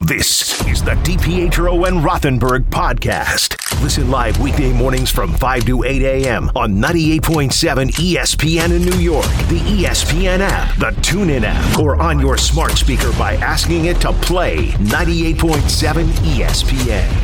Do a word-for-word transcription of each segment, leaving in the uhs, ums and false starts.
This is the DiPietro and Rothenberg podcast. Listen live weekday mornings from five to eight a.m. on ninety-eight point seven E S P N in New York, the E S P N app, the TuneIn app, or on your smart speaker by asking it to play ninety-eight point seven E S P N.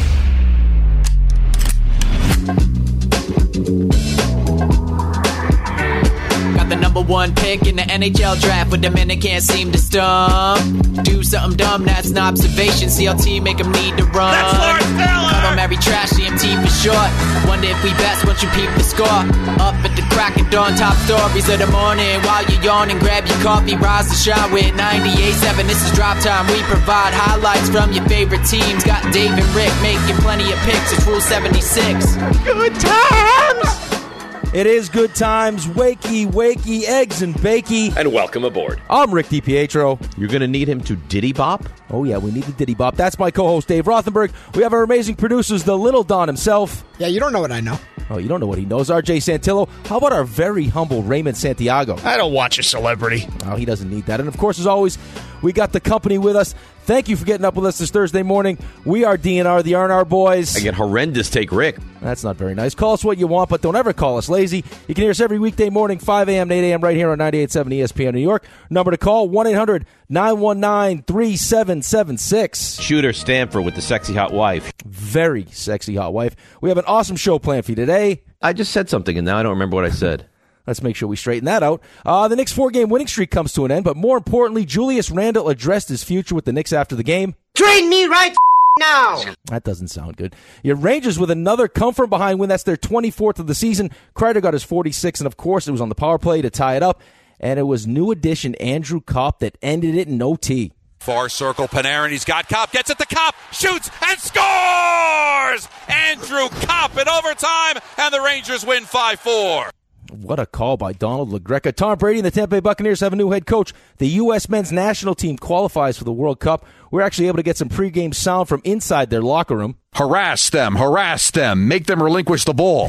Got the number one pick in the N H L draft, but the minute can't seem to stump. Do something dumb, that's an observation. C L T make them need to run. That's Lawrence Taylor! Call them every trash, C M T for short. Wonder if we best once you peep the score. Up at the crack of dawn, top stories of the morning. While you're yawning, grab your coffee, rise to shine with ninety-eight point seven. This is Drop Time. We provide highlights from your favorite teams. Got Dave and Rick making plenty of picks. It's Rule seventy-six. Good times! It is good times, wakey, wakey, eggs and bakey. And welcome aboard. I'm Rick DiPietro. You're going to need him to Diddy Bop? Oh, yeah, we need the Diddy Bop. That's my co-host, Dave Rothenberg. We have our amazing producers, the Little Don himself. Yeah, you don't know what I know. Oh, you don't know what he knows. R J Santillo. How about our very humble Raymond Santiago? I don't watch a celebrity. Oh, he doesn't need that. And, of course, as always, we got the company with us. Thank you for getting up with us this Thursday morning. We are D N R, the R and R boys. I get horrendous take Rick. That's not very nice. Call us what you want, but don't ever call us lazy. You can hear us every weekday morning, five a.m. to eight a.m. right here on ninety-eight point seven E S P N New York. Number to call, one eight hundred nine one nine three seven seven six. Shooter Stanford with the sexy hot wife. Very sexy hot wife. We have an awesome show planned for you today. I just said something, and now I don't remember what I said. Let's make sure we straighten that out. Uh, the Knicks' four-game winning streak comes to an end, but more importantly, Julius Randle addressed his future with the Knicks after the game. Trade me right now! That doesn't sound good. Your Rangers with another come-from-behind win. That's their twenty-fourth of the season. Kreider got his forty-sixth, and of course, it was on the power play to tie it up. And it was new addition Andrew Kopp that ended it in O T. Far circle, Panarin, he's got Kopp, gets it to Kopp, shoots, and scores! Andrew Kopp in overtime, and the Rangers win five four. What a call by Donald LaGreca. Tom Brady and the Tampa Bay Buccaneers have a new head coach. The U S men's national team qualifies for the World Cup. We're actually able to get some pregame sound from inside their locker room. Harass them, harass them, make them relinquish the ball.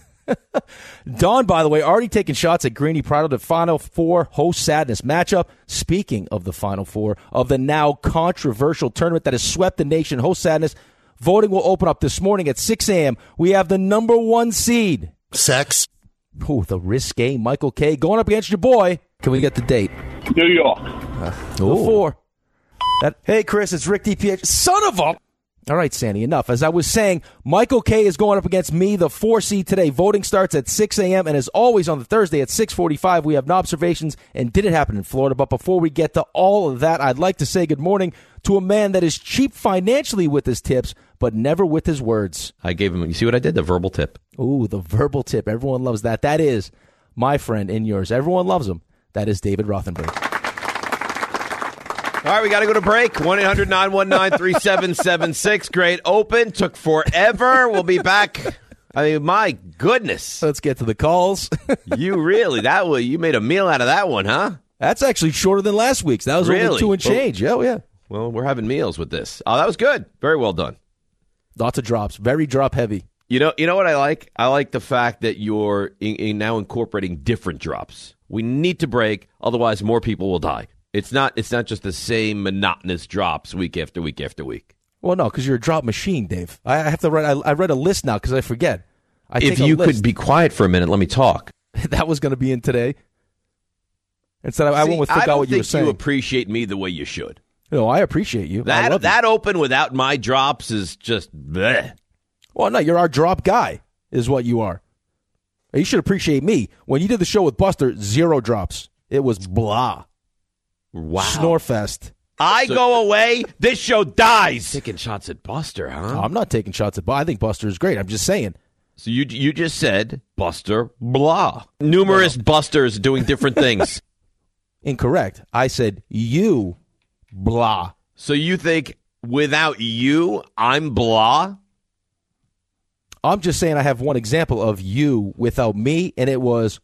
Don, by the way, already taking shots at Greeny prior to the Final Four host sadness matchup. Speaking of the Final Four of the now controversial tournament that has swept the nation, host sadness, voting will open up this morning at six a.m. We have the number one seed. Sex. Oh, the risque Michael K. going up against your boy. Can we get the date? New York. Uh, four. That, hey, Chris, it's Rick DiPietro. Son of a... All right, Sandy, enough. As I was saying, Michael K. is going up against me, the four seed today. Voting starts at six a.m. and as always on the Thursday at six forty-five, we have no observations and did it happen in Florida. But before we get to all of that, I'd like to say good morning to a man that is cheap financially with his tips, but never with his words. I gave him, you see what I did? The verbal tip. Ooh, the verbal tip. Everyone loves that. That is my friend and yours. Everyone loves him. That is David Rothenberg. All right, we got to go to break. one eight hundred nine one nine three seven seven six. Great open. Took forever. We'll be back. I mean, my goodness. Let's get to the calls. You really, that was, you made a meal out of that one, huh? That's actually shorter than last week's. That was really? only two and change. Oh, yeah. Well, we're having meals with this. Oh, that was good. Very well done. Lots of drops. Very drop heavy. You know, you know what I like? I like the fact that you're in, in now incorporating different drops. We need to break, otherwise more people will die. It's not. It's not just the same monotonous drops week after week after week. Well, no, because you're a drop machine, Dave. I have to write. I, I read a list now because I forget. I if you could be quiet for a minute, let me talk. That was going to be in today. Instead, of, I went with forgot what you were saying. I don't think you appreciate me the way you should. No, I appreciate you. That I love that you. open without my drops is just bleh. Well, no, you're our drop guy, is what you are. You should appreciate me. When you did the show with Buster, zero drops. It was blah. Wow. Snorefest. I so, go away, this show dies. Taking shots at Buster, huh? No, I'm not taking shots at Buster. I think Buster is great. I'm just saying. So you you just said Buster blah. Numerous no. Busters doing different things. Incorrect. I said you blah. So you think without you, I'm blah? I'm just saying I have one example of you without me, and it was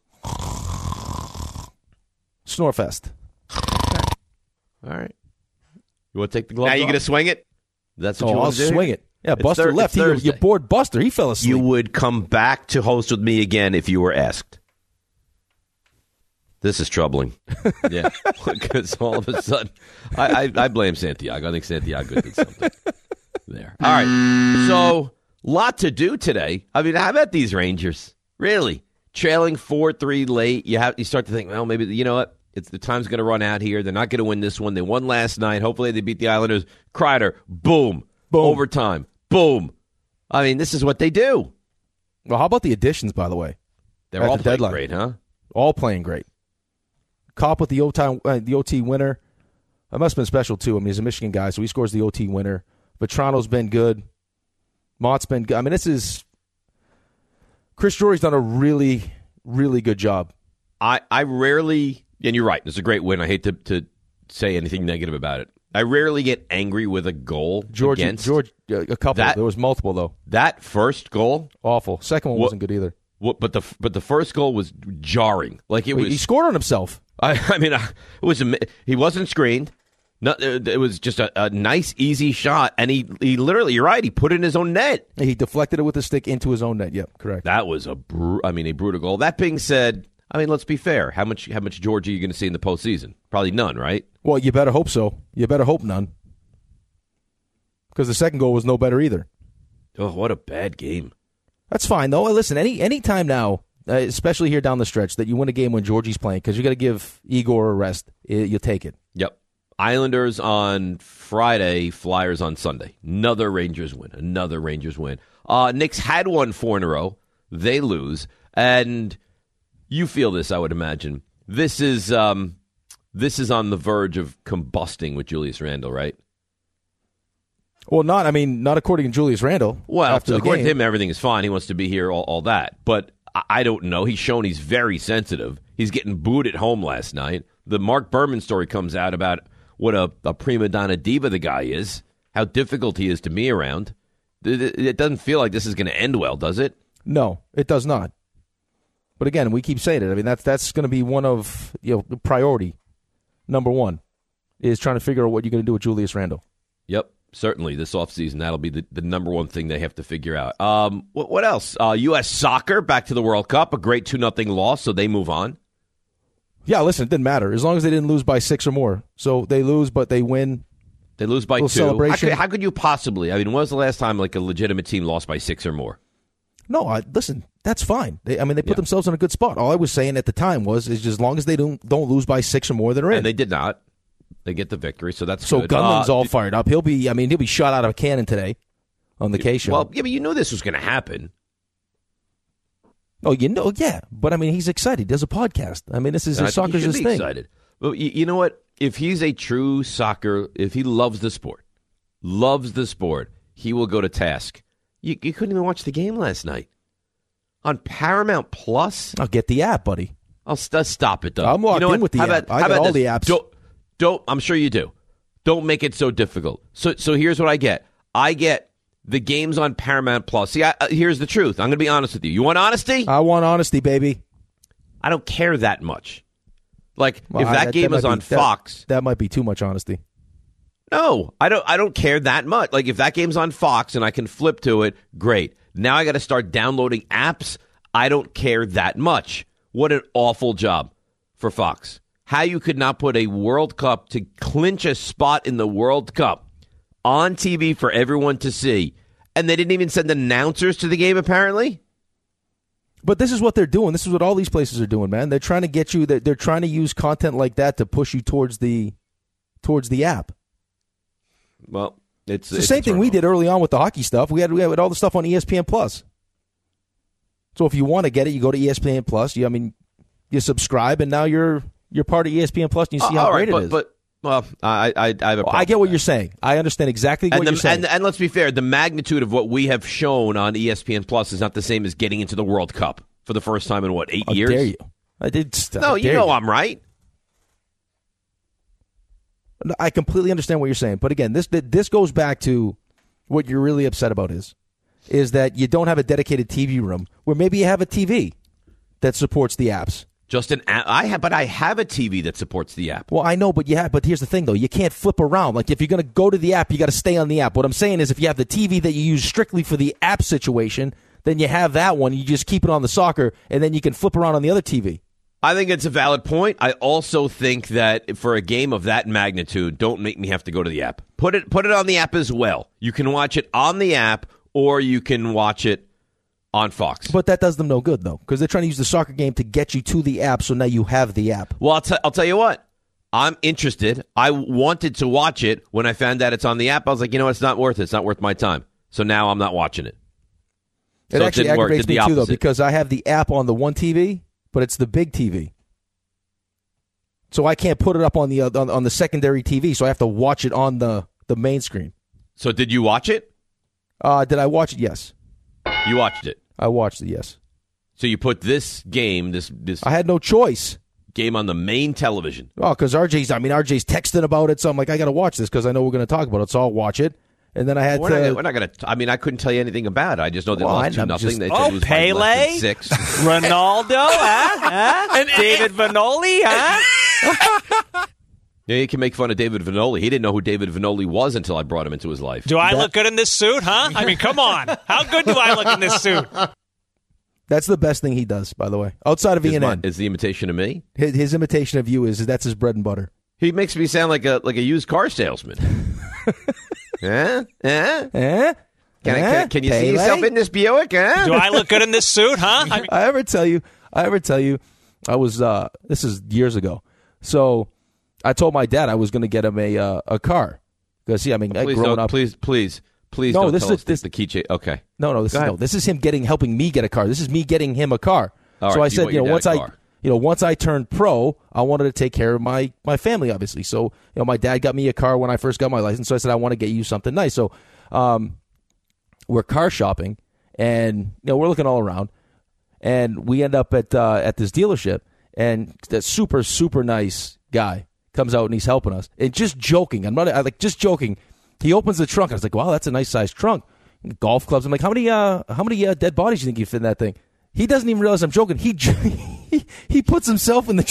Snorefest. All right. You want to take the glove? Now off? you going to swing it? That's what oh, you want I'll to do? swing it. Yeah, it's Buster thir- left. He, you bored Buster. He fell asleep. You would come back to host with me again if you were asked. This is troubling. Yeah, because all of a sudden, I, I, I blame Santiago. I think Santiago did something there. All right, so lot to do today. I mean, how about these Rangers? Really, trailing four three late. You have you start to think, well, maybe you know what? It's the time's going to run out here. They're not going to win this one. They won last night. Hopefully, they beat the Islanders. Kreider, boom, boom, overtime, boom. I mean, this is what they do. Well, how about the additions? By the way, they're at all the playing deadline. great, huh? All playing great. Kopp with the O T, uh, the O T winner. That must have been special, too. I mean, he's a Michigan guy, so he scores the O T winner. Vetrano's been good. Mott's been good. I mean, this is... Chris Drury's done a really, really good job. I, I rarely... And you're right. It's a great win. I hate to, to say anything negative about it. I rarely get angry with a goal George, against. George, uh, a couple. That, there was multiple, though. That first goal... Awful. Second one what, wasn't good either. What, but the but the first goal was jarring. Like it was. He scored on himself. I, I mean, it was. He wasn't screened. No, it was just a, a nice, easy shot, and he he literally. You're right. He put it in his own net. He deflected it with his stick into his own net. Yep, correct. That was a. Bru- I mean, a brutal goal. That being said, I mean, let's be fair. How much how much George are you going to see in the postseason? Probably none, right? Well, you better hope so. You better hope none, because the second goal was no better either. Oh, what a bad game. That's fine, though. Listen, any any time now, uh, especially here down the stretch, that you win a game when Georgie's playing, because you got to give Igor a rest, it, you'll take it. Yep. Islanders on Friday, Flyers on Sunday. Another Rangers win. Another Rangers win. Uh, Knicks had won four in a row. They lose. And you feel this, I would imagine. This is um, this is on the verge of combusting with Julius Randle, right? Well, not, I mean, not according to Julius Randle. Well, after according the game. to him, everything is fine. He wants to be here, all, all that. But I, I don't know. He's shown he's very sensitive. He's getting booed at home last night. The Mark Berman story comes out about what a, a prima donna diva the guy is, how difficult he is to be around. It, it doesn't feel like this is going to end well, does it? No, it does not. But again, we keep saying it. I mean, that's that's going to be one of, you know, priority number one is trying to figure out what you're going to do with Julius Randle. Yep. Certainly, this offseason, that'll be the, the number one thing they have to figure out. Um, what, what else? Uh, U S Soccer, back to the World Cup, a great two nothing loss, so they move on. Yeah, listen, it didn't matter. As long as they didn't lose by six or more. So they lose, but they win. They lose by two. Celebration. How could, how could you possibly? I mean, when was the last time like a legitimate team lost by six or more? No, I, listen, that's fine. They, I mean, they put yeah. themselves in a good spot. All I was saying at the time was, is as long as they don't don't lose by six or more, they're in. And they did not. They get the victory, so that's so good. Gunman's uh, all fired up. He'll be, I mean, he'll be shot out of a cannon today on the K show. Well, yeah, but you knew this was going to happen. Oh, you know, yeah, but I mean, he's excited. He does a podcast. I mean, this is his soccer's his thing. Excited. Well, you, you know what? If he's a true soccer, if he loves the sport, loves the sport, he will go to task. You, you couldn't even watch the game last night on Paramount Plus. I'll get the app, buddy. I'll st- stop it, though. I'm locked you know in what? with the how app. About, I how got about all this? the apps. Don't, don't. I'm sure you do. Don't make it so difficult. So, so here's what I get. I get the games on Paramount Plus. See, I, uh, here's the truth. I'm going to be honest with you. You want honesty? I want honesty, baby. I don't care that much. Like, Well, if I- that that- game that is might on be- that- Fox. That might be too much honesty. No, I don't I don't care that much. Like, if that game's on Fox and I can flip to it, great. Now I got to start downloading apps. I don't care that much. What an awful job for Fox. How you could not put a World Cup to clinch a spot in the World Cup on T V for everyone to see. And they didn't even send announcers to the game, apparently? But this is what they're doing. This is what all these places are doing, man. They're trying to get you. They're, they're trying to use content like that to push you towards the towards the app. Well, it's, It's the it's same thing we did early on with the hockey stuff. We had we had all the stuff on E S P N Plus. So if you want to get it, you go to E S P N Plus. You, I mean, you subscribe, and now you're you're part of E S P N Plus, and you see Uh, how all great right, but, it is. But well, I I, I have a Well, problem I get what with you're that. saying. I understand exactly what And, the, you're saying. and, and let's be fair, the magnitude of what we have shown on E S P N Plus is not the same as getting into the World Cup for the first time in, what, eight How years? dare you? I did. No, how you dare know I'm right. No, I completely understand what you're saying, but again, this this goes back to what you're really upset about is is that you don't have a dedicated T V room where maybe you have a T V that supports the apps. Just an app. I have, but I have a T V that supports the app. Well, I know, but you have. But here's the thing, though: you can't flip around. Like if you're going to go to the app, you got to stay on the app. What I'm saying is, if you have the T V that you use strictly for the app situation, then you have that one. You just keep it on the soccer, and then you can flip around on the other T V. I think it's a valid point. I also think that for a game of that magnitude, don't make me have to go to the app. Put it put it on the app as well. You can watch it on the app, or you can watch it on Fox. But that does them no good, though, because they're trying to use the soccer game to get you to the app, so now you have the app. Well, I'll, t- I'll tell you what. I'm interested. I wanted to watch it. When I found out it's on the app, I was like, you know what? It's not worth it. It's not worth my time. So now I'm not watching it. It so actually it aggravates work, me, the too, though, opposite. because I have the app on the one T V, but it's the big T V. So I can't put it up on the on, on the secondary T V, so I have to watch it on the, the main screen. So did you watch it? Uh, did I watch it? Yes. You watched it. I watched it, yes. So you put this game, this this I had no choice. game on the main television. Oh, because R J's, I mean, R J's texting about it, so I'm like, I got to watch this because I know we're going to talk about it, so I'll watch it. And then I had we're to... Not, we're not going to... I mean, I couldn't tell you anything about it. I just know they Well, lost I- two nothing. just- They Oh, lose by less Pele? than six. Ronaldo, huh? huh? David Vanoli, huh? Yeah, you can make fun of David Vanoli. He didn't know who David Vanoli was until I brought him into his life. Do I look good in this suit, huh? I mean, come on. How good do I look in this suit? That's the best thing he does, by the way. Outside of Is, E and my, N. is the imitation of me? His, his imitation of you is that's his bread and butter. He makes me sound like a like a used car salesman. Huh? Huh? Eh? Can, I, Eh? can, can you see Pele? yourself in this Buick? Huh? Do I look good in this suit, huh? I mean, I ever tell you, I ever tell you, I was, uh, this is years ago. So I told my dad I was going to get him a uh, a car. Because, see, I mean, Please growing don't. up. Please, please, please No, don't this tell is- us this- the key change. Okay. No, no, this Go is ahead. no. This is him getting helping me get a car. This is me getting him a car. All so right, I you said, want you know, your once dad a I, car. you know, once I turned pro, I wanted to take care of my my family, obviously. So, you know, my dad got me a car when I first got my license. So I said, I want to get you something nice. So, um, we're car shopping, and you know, we're looking all around, and we end up at uh, at this dealership, and that super super nice guy comes out and he's helping us, and just joking. I'm not I, like just joking. He opens the trunk. I was like, wow, that's a nice sized trunk. Golf clubs. I'm like, how many uh how many uh, dead bodies do you think you fit in that thing? He doesn't even realize I'm joking. He he, he puts himself in the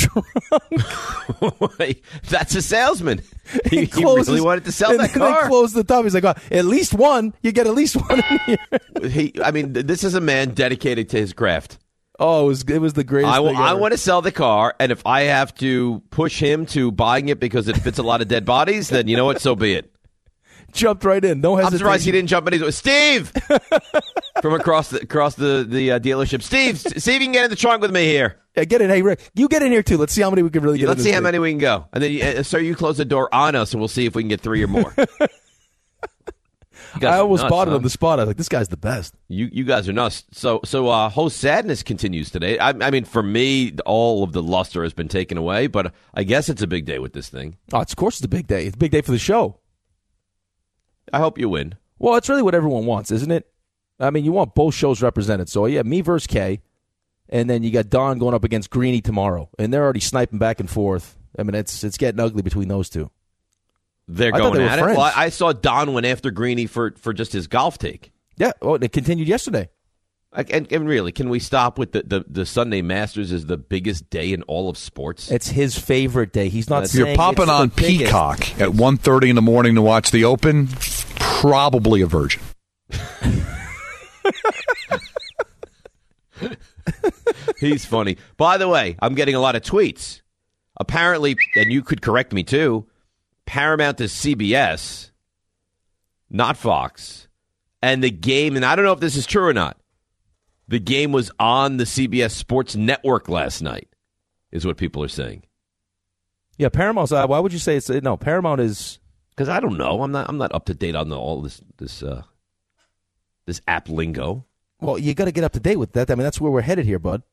trunk. That's a salesman. He, he closes- really wanted to sell and that then they car. close the top. He's like, oh, at least one. You get at least one in here. He, I mean, th- this is a man dedicated to his craft. Oh, it was it was the greatest I, w- thing I ever. want to sell the car, and if I have to push him to buying it because it fits a lot of dead bodies, then you know what? So be it. Jumped right in. No I'm hesitation. surprised he didn't jump in. He's like, Steve! From across the across the, the uh, dealership. Steve, s- see if you can get in the trunk with me here. Yeah, get in. Hey, Rick, you get in here too. Let's see how many we can really get. Let's in see this how thing. many we can go. And then, uh, sir, you close the door on us, and we'll see if we can get three or more. You guys I are almost nuts, bought it huh? on the spot. I was like, this guy's the best. You you guys are nuts. So so uh, host sadness continues today. I, I mean, for me, all of the luster has been taken away, but I guess it's a big day with this thing. Oh, it's, of course, it's a big day. It's a big day for the show. I hope you win. Well, it's really what everyone wants, isn't it? I mean, you want both shows represented. So, yeah, me versus Kay, and then you got Don going up against Greeny tomorrow, and they're already sniping back and forth. I mean, it's it's getting ugly between those two. They're I thought going they were at it. friends. Well, I, I saw Don went after Greeny for, for just his golf take. Yeah, oh, it continued yesterday. Like, and, and really, can we stop with the, the, the Sunday Masters is the biggest day in all of sports? It's his favorite day. He's not That's- saying You're popping it's the on biggest. Peacock at one thirty in the morning to watch the Open. Probably a virgin. He's funny. By the way, I'm getting a lot of tweets. Apparently, and you could correct me too, Paramount is C B S, not Fox. And the game, and I don't know if this is true or not, the game was on the C B S Sports Network last night, is what people are saying. Yeah, Paramount's. Uh, why would you say it's no? Paramount is. Because I don't know. I'm not. I'm not up to date on the, all this this uh, this app lingo. Well, you got to get up to date with that. I mean, that's where we're headed here, bud.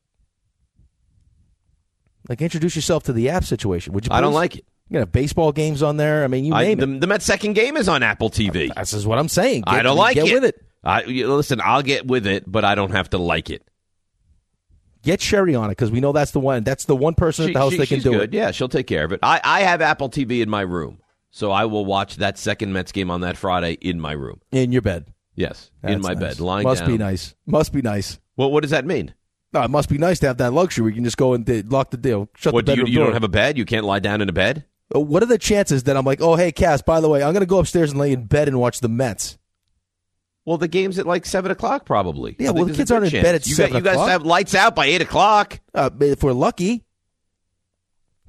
Like, introduce yourself to the app situation. Would you? I don't please? like it. You got baseball games on there. I mean, you I, name the, it. the Mets' second game is on Apple T V. This is what I'm saying. Get, I don't like get it. with it. I, you- listen, I'll get with it, but I don't have to like it. Get Sherry on it because we know that's the one. That's the one person She- at the house she- that can she's do good. it. Yeah, she'll take care of it. I, I have Apple T V in my room, so I will watch that second Mets game on that Friday in my room. In your bed. Yes, That's in my nice. bed, lying Must down. be nice. Must be nice. Well, what does that mean? No, it must be nice to have that luxury. We can just go and uh, lock the deal, shut What, the do you, bedroom you door. don't have a bed? You can't lie down in a bed? Uh, What are the chances that I'm like, oh, hey, Cass, by the way, I'm going to go upstairs and lay in bed and watch the Mets? Well, the game's at like seven o'clock, probably. Yeah, I well, think the there's kids a aren't good in bed chance. at you seven got, You guys o'clock. have lights out by eight o'clock. Uh, if we're lucky.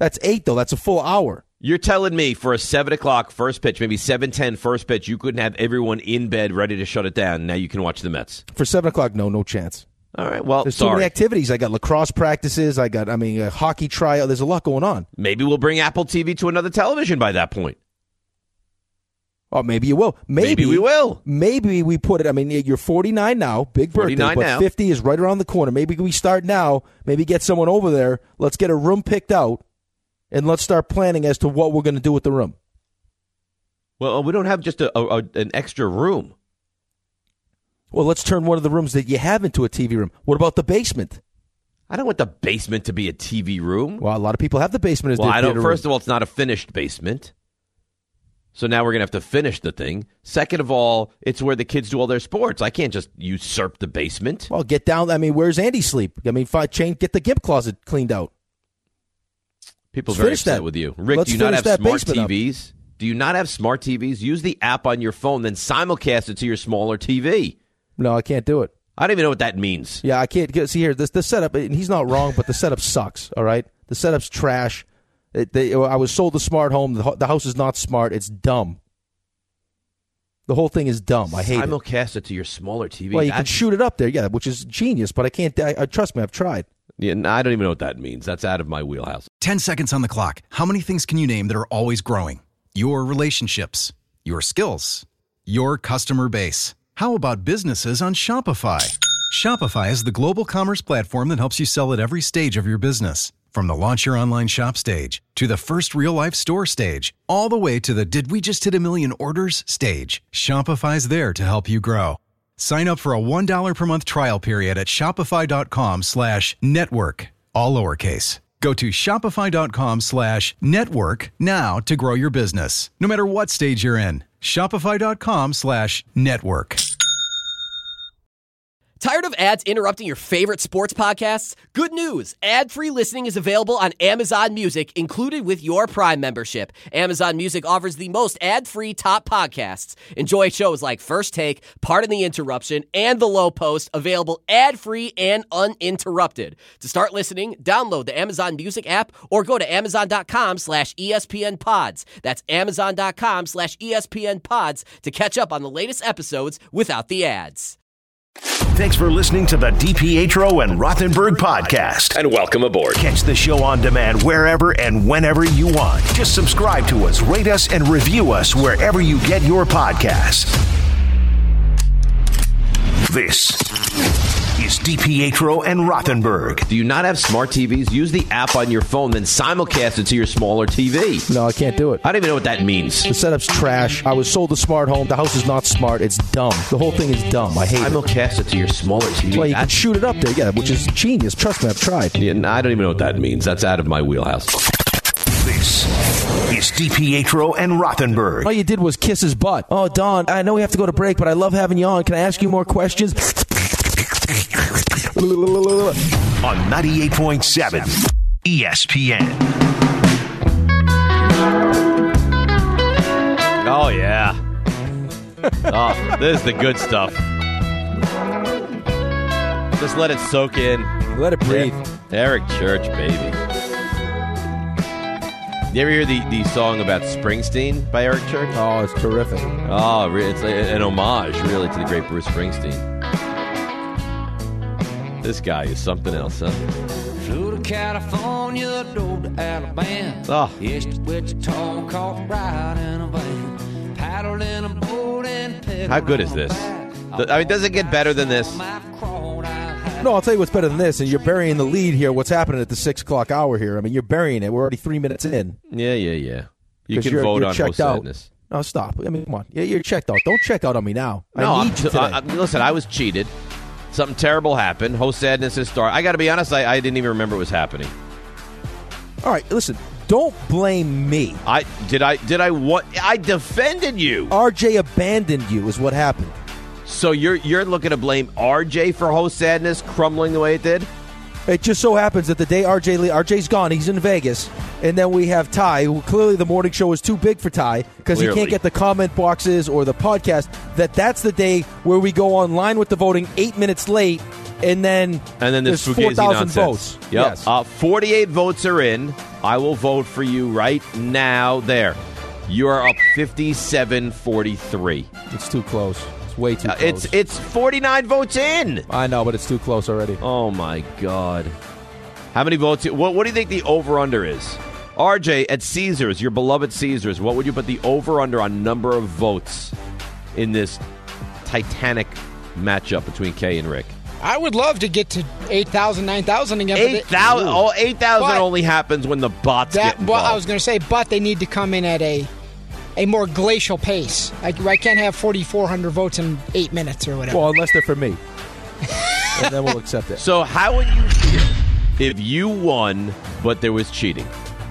That's eight, though. That's a full hour. You're telling me for a seven o'clock first pitch, maybe seven ten first pitch, you couldn't have everyone in bed ready to shut it down. Now you can watch the Mets. For seven o'clock, no, no chance. All right, well, There's sorry. so many activities. I got lacrosse practices. I got, I mean, a hockey tryout. There's a lot going on. Maybe we'll bring Apple T V to another television by that point. Oh, maybe you will. Maybe, Maybe we will. Maybe we put it. I mean, you're forty-nine now, big birthday, forty-nine but now. fifty is right around the corner. Maybe we start now. Maybe get someone over there. Let's get a room picked out, and let's start planning as to what we're going to do with the room. Well, we don't have just a, a, an extra room. Well, let's turn one of the rooms that you have into a T V room. What about the basement? I don't want the basement to be a T V room. Well, a lot of people have the basement as well, their I don't. theater First room. of all, it's not a finished basement. So now we're going to have to finish the thing. Second of all, it's where the kids do all their sports. I can't just usurp the basement. Well, get down. I mean, where's Andy sleep? I mean, find, change, get the gimp closet cleaned out. People are Let's very finish upset that. with you. Rick, Let's do you not finish have that smart basement up. T Vs? Do you not have smart T Vs? Use the app on your phone, then simulcast it to your smaller T V. No, I can't do it. I don't even know what that means. Yeah, I can't get. See here, this the setup. And he's not wrong, but the setup sucks. All right, the setup's trash. It, they, I was sold a smart home. The, the house is not smart. It's dumb. The whole thing is dumb. I hate it. Simulcast it to your smaller T V. Well, you That's- can shoot it up there, yeah, which is genius. But I can't. I, I trust me, I've tried. Yeah, no, I don't even know what that means. That's out of my wheelhouse. Ten seconds on the clock. How many things can you name that are always growing? Your relationships, your skills, your customer base. How about businesses on Shopify? Shopify is the global commerce platform that helps you sell at every stage of your business. From the launch your online shop stage, to the first real-life store stage, all the way to the did we just hit a million orders stage. Shopify's there to help you grow. Sign up for a one dollar per month trial period at shopify.com slash network, all lowercase. Go to shopify.com slash network now to grow your business, no matter what stage you're in. Shopify.com slash network. Tired of ads interrupting your favorite sports podcasts? Good news! Ad-free listening is available on Amazon Music, included with your Prime membership. Amazon Music offers the most ad-free top podcasts. Enjoy shows like First Take, Pardon the Interruption, and The Low Post, available ad-free and uninterrupted. To start listening, download the Amazon Music app or go to amazon.com slash ESPN pods. That's amazon.com slash ESPN pods to catch up on the latest episodes without the ads. Thanks for listening to the DiPietro and Rothenberg podcast. And welcome aboard. Catch the show on demand wherever and whenever you want. Just subscribe to us, rate us, and review us wherever you get your podcasts. This is DiPietro and Rothenberg. Do you not have smart T Vs? Use the app on your phone, then simulcast it to your smaller T V. No, I can't do it. I don't even know what that means. The setup's trash. I was sold a smart home. The house is not smart. It's dumb. The whole thing is dumb. I hate it. Simulcast it to your smaller T V. Well, you can That's- shoot it up there, yeah, which is genius. Trust me, I've tried. Yeah, no, I don't even know what that means. That's out of my wheelhouse. This is DiPietro and Rothenberg. All you did was kiss his butt. Oh, Don, I know we have to go to break, but I love having you on. Can I ask you more questions? On ninety-eight point seven E S P N. Oh, yeah. Oh, this is the good stuff. Just let it soak in. Let it breathe. Eric Church, baby. You ever hear the, the song about Springsteen by Eric Church? Oh, it's terrific. Oh, re- it's a- an homage, really, to the great Bruce Springsteen. This guy is something else, huh? Flew to California, drove to Alabama. Oh. Yes, to Wichita, caught a ride in a van. Paddled in a boat and pedaled. How good is this? Th- I mean, does it get better than this? No, I'll tell you what's better than this, and you're burying the lead here. What's happening at the six o'clock hour here? I mean, you're burying it. We're already three minutes in. Yeah, yeah, yeah. You 'Cause can you're- vote you're on checked Host out. Sadness. No, stop. I mean, come on. Yeah, you're checked out. Don't check out on me now. No, I I'm need you t- today. I, I- listen, I was cheated. Something terrible happened. Host Sadness has started. I got to be honest, I, I didn't even remember it was happening. All right, listen. Don't blame me. I did. I did. I what? I defended you. R J abandoned you is what happened. So you're you're looking to blame R J for Host Sadness crumbling the way it did? It just so happens that the day R J Le- R J's gone, he's in Vegas, and then we have Ty, who clearly the morning show is too big for Ty because he Clearly. can't get the comment boxes or the podcast. That that's the day where we go online with the voting eight minutes late, and then and then there's this four Fugazi thousand nonsense. votes. Yep. Yes. Uh, forty-eight votes are in. I will vote for you right now. There. You are up fifty-seven forty-three. It's too close. It's way too Uh, close. it's it's forty-nine votes in. I know, but it's too close already. Oh, my God. How many votes? What, what do you think the over-under is? R J, at Caesars, your beloved Caesars, what would you put the over-under on number of votes in this titanic matchup between Kay and Rick? I would love to get to eight thousand, nine thousand again. eight thousand oh, eight thousand But only happens when the bots that, get involved. Well, I was going to say, but they need to come in at a a more glacial pace. Like, I can't have forty-four hundred votes in eight minutes or whatever. Well, unless they're for me. And then we'll accept it. So how would you feel if you won, but there was cheating?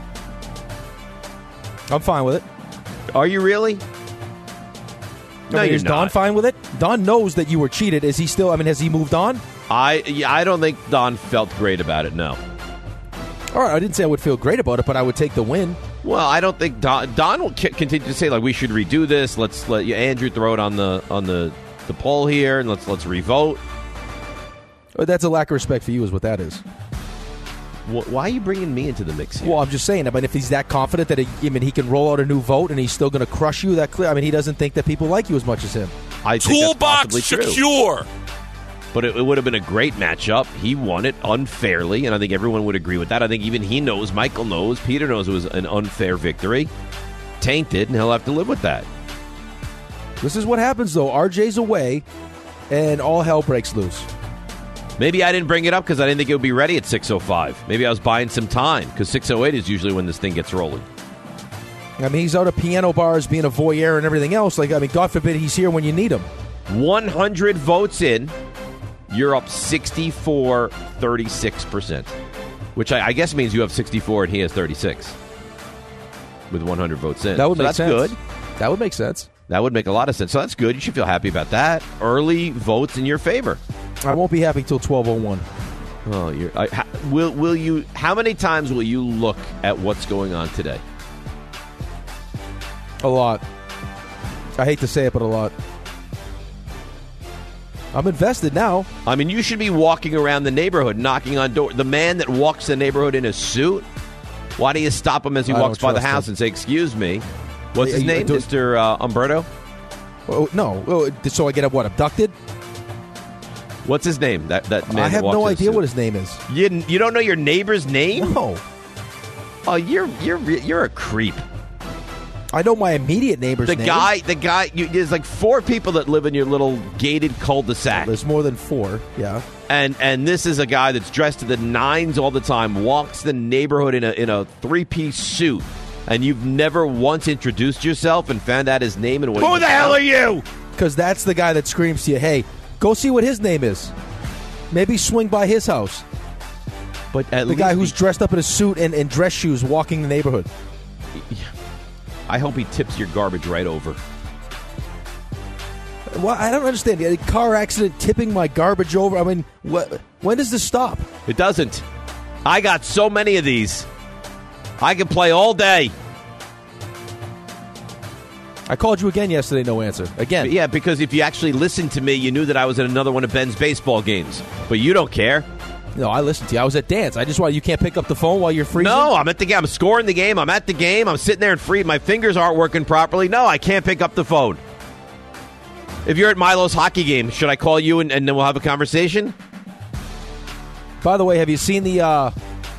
I'm fine with it. Are you really? I No, mean, you're is Don not. fine with it? Don knows that you were cheated. Is he still, I mean, has he moved on? I yeah, I don't think Don felt great about it, no. All right, I didn't say I would feel great about it, but I would take the win. Well, I don't think Don, Don will c- continue to say, like, we should redo this. Let's let you, Andrew throw it on the on the, the poll here, and let's let's revote. But that's a lack of respect for you is what that is. Wh- Why are you bringing me into the mix here? Well, I'm just saying. I mean, if he's that confident that he, I mean, he can roll out a new vote and he's still going to crush you, that clear. I mean, he doesn't think that people like you as much as him. I think that's Toolbox possibly true. secure. But it, it would have been a great matchup. He won it unfairly, and I think everyone would agree with that. I think even he knows, Michael knows, Peter knows it was an unfair victory. Tainted, and he'll have to live with that. This is what happens, though. R J's away, and all hell breaks loose. Maybe I didn't bring it up because I didn't think it would be ready at six oh five. Maybe I was buying some time because six oh eight is usually when this thing gets rolling. I mean, he's out of piano bars being a voyeur and everything else. Like, I mean, God forbid he's here when you need him. one hundred votes in. You're up sixty-four thirty-six percent, which I, I guess means you have sixty-four and he has thirty-six with one hundred votes in. That would so make that's sense. good. That would make sense. That would make a lot of sense. So that's good. You should feel happy about that. Early votes in your favor. I won't be happy till twelve oh one. Oh, you're. I, ha, will will you? How many times will you look at what's going on today? A lot. I hate to say it, but a lot. I'm invested now. I mean, you should be walking around the neighborhood, knocking on doors. The man that walks the neighborhood in a suit, why do you stop him as he I walks don't by the trust house him. and say, excuse me? What's Are his you- name, do- Mister Uh, Umberto? Oh, no. Oh, so I get, what, abducted? What's his name? That that man I that have walks no in a idea suit? what his name is. You you don't know your neighbor's name? No. Oh, you're you're you're a creep. I know my immediate neighbor's The name. guy, the guy. You, there's like four people that live in your little gated cul-de-sac. There's more than four, yeah. And and this is a guy that's dressed to the nines all the time, walks the neighborhood in a in a three piece suit, and you've never once introduced yourself and found out his name and what. Who the hell are you? Because that's the guy that screams to you, hey, go see what his name is. Maybe swing by his house. But at the guy least who's he- dressed up in a suit and, and dress shoes walking the neighborhood. I hope he tips your garbage right over. Well, I don't understand. A car accident tipping my garbage over. I mean, what, when does this stop? It doesn't. I got so many of these. I can play all day. I called you again yesterday, no answer. Again. Yeah, because if you actually listened to me, you knew that I was at another one of Ben's baseball games. But you don't care. No, I listened to you. I was at dance. I just want you can't pick up the phone while you're freezing? No, I'm at the game. I'm scoring the game. I'm at the game. I'm sitting there and free. My fingers aren't working properly. No, I can't pick up the phone. If you're at Milo's hockey game, should I call you and, and then we'll have a conversation? By the way, have you seen the uh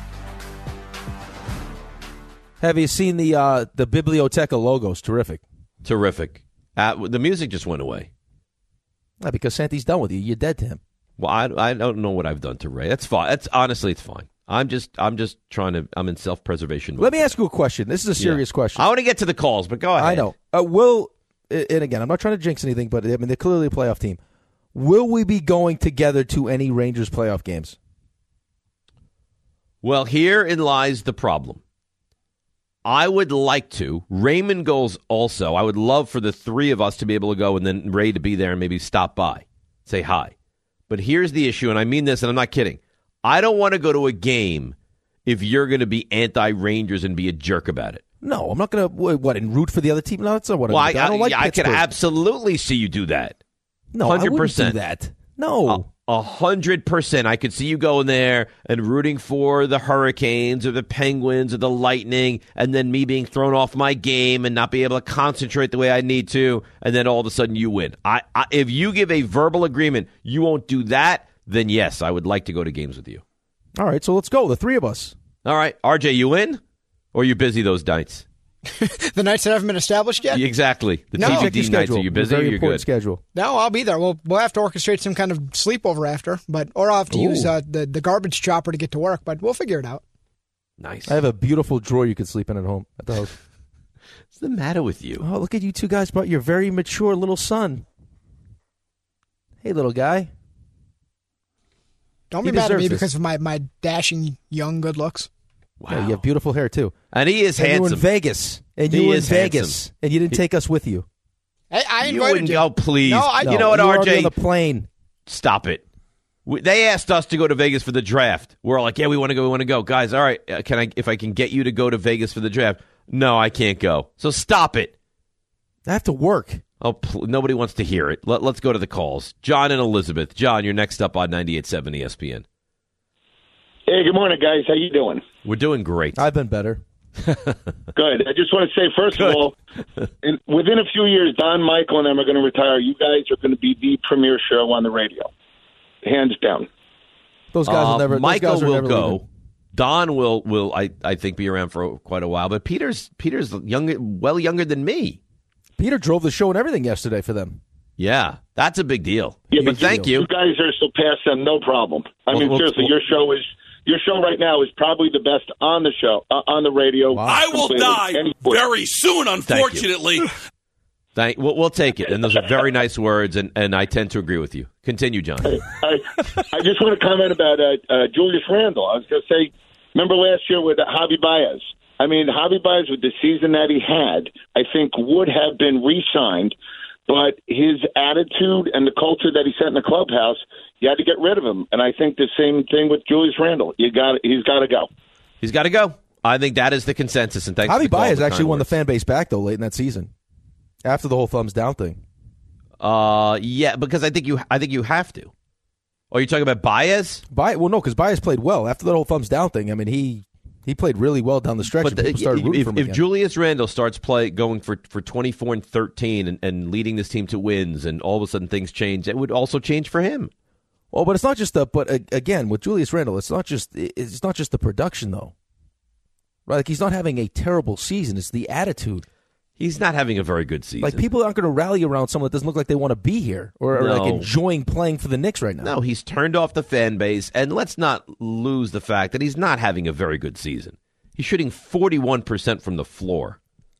Have you seen the uh the Biblioteca logos? Terrific. Terrific. Uh, the music just went away. Yeah, because Santi's done with you. You're dead to him. Well, I, I don't know what I've done to Ray. That's fine. That's honestly, it's fine. I'm just I'm just trying to. I'm in self preservation mode. Let me ask you a question. This is a serious Yeah. question. I want to get to the calls, but go ahead. I know. Uh, will and again, I'm not trying to jinx anything, but I mean they're clearly a playoff team. Will we be going together to any Rangers playoff games? Well, herein lies the problem. I would like to. Raymond goes also. I would love for the three of us to be able to go and then Ray to be there and maybe stop by, say hi. But here's the issue, and I mean this, and I'm not kidding. I don't want to go to a game if you're going to be anti-Rangers and be a jerk about it. No, I'm not going to, what, and root for the other team? No, that's not what Well, I'm I, going to do. I don't like I, I could Pittsburgh. absolutely see you do that. No, one hundred I percent. wouldn't do that. No. I'll, A hundred percent. I could see you going there and rooting for the Hurricanes or the Penguins or the Lightning, and then me being thrown off my game and not be able to concentrate the way I need to, and then all of a sudden you win. I, I if you give a verbal agreement, you won't do that, then yes, I would like to go to games with you. All right, so let's go, the three of us. All right, R J, you in? Or are you busy those nights? The nights that haven't been established yet? Exactly. The No. T Check B your D nights. schedule. Are you busy Very or you're important good? schedule. No, I'll be there. We'll, we'll have to orchestrate some kind of sleepover after, but or I'll have to Ooh. use uh, the, the garbage chopper to get to work, but we'll figure it out. Nice. I have a beautiful drawer you could sleep in at home at the house. What's the matter with you? Oh, look at you two guys brought your very mature little son. Hey, little guy. Don't He be mad at me deserves this. because of my, my dashing, young good looks. Wow. Yeah, you have beautiful hair, too. And he is and handsome. you were in Vegas. And He you were in is Vegas. handsome. And you didn't He- take us with you. I, I You invited wouldn't you. go, please. No, I, You know what, you were R J? already on the plane. Stop it. We, they asked us to go to Vegas for the draft. We're like, yeah, we want to go. We want to go, guys. All right, uh, can I? If I can get you to go to Vegas for the draft, no, I can't go. So stop it. I have to work. Oh, pl- nobody wants to hear it. Let, let's go to the calls. John and Elizabeth. John, you're next up on ninety-eight point seven E S P N. Hey, good morning, guys. How you doing? We're doing great. I've been better. Good. I just want to say, first of all, in, within a few years, Don, Michael, and them are going to retire. You guys are going to be the premier show on the radio, hands down. Those guys Uh, will never. Michael those guys are will never go. leaving. Don will will I, I think be around for quite a while. But Peter's Peter's younger, well younger than me. Peter drove the show and everything yesterday for them. Yeah, that's a big deal. Yeah, but but thank you. You guys are so past them, no problem. I Well, mean, well, seriously, well- your show is your show right now is probably the best on the show uh, on the radio. I will completely. die Anywhere. very soon, unfortunately. Thank. We'll, we'll take it. And those are very nice words, and, and I tend to agree with you. Continue, John. I, I just want to comment about uh, uh, Julius Randle. I was going to say, remember last year with uh, Javi Baez? I mean, Javi Baez, with the season that he had, I think would have been re-signed, but his attitude and the culture that he set in the clubhouse, you had to get rid of him. And I think the same thing with Julius Randle. You got, he's got to go. He's got to go. I think that is the consensus. And thanks. Javi for the call, Baez the actually kind won the words. fan base back though late in that season, after the whole thumbs down thing. Uh, yeah, because I think you. I think you have to. Are you talking about Baez? Baez, well, no, because Baez played well after the whole thumbs down thing. I mean, he he played really well down the stretch. But and the, people started rooting if, for him if again. Julius Randle starts play going for, for twenty-four and thirteen and, and leading this team to wins, and all of a sudden things change, it would also change for him. Well, but it's not just the. But uh, again, with Julius Randle, it's not just it's not just the production though, right? Like he's not having a terrible season. It's the attitude. He's not having a very good season. Like people aren't going to rally around someone that doesn't look like they want to be here or, or No. like enjoying playing for the Knicks right now. No, he's turned off the fan base, and let's not lose the fact that he's not having a very good season. He's shooting forty-one percent from the floor.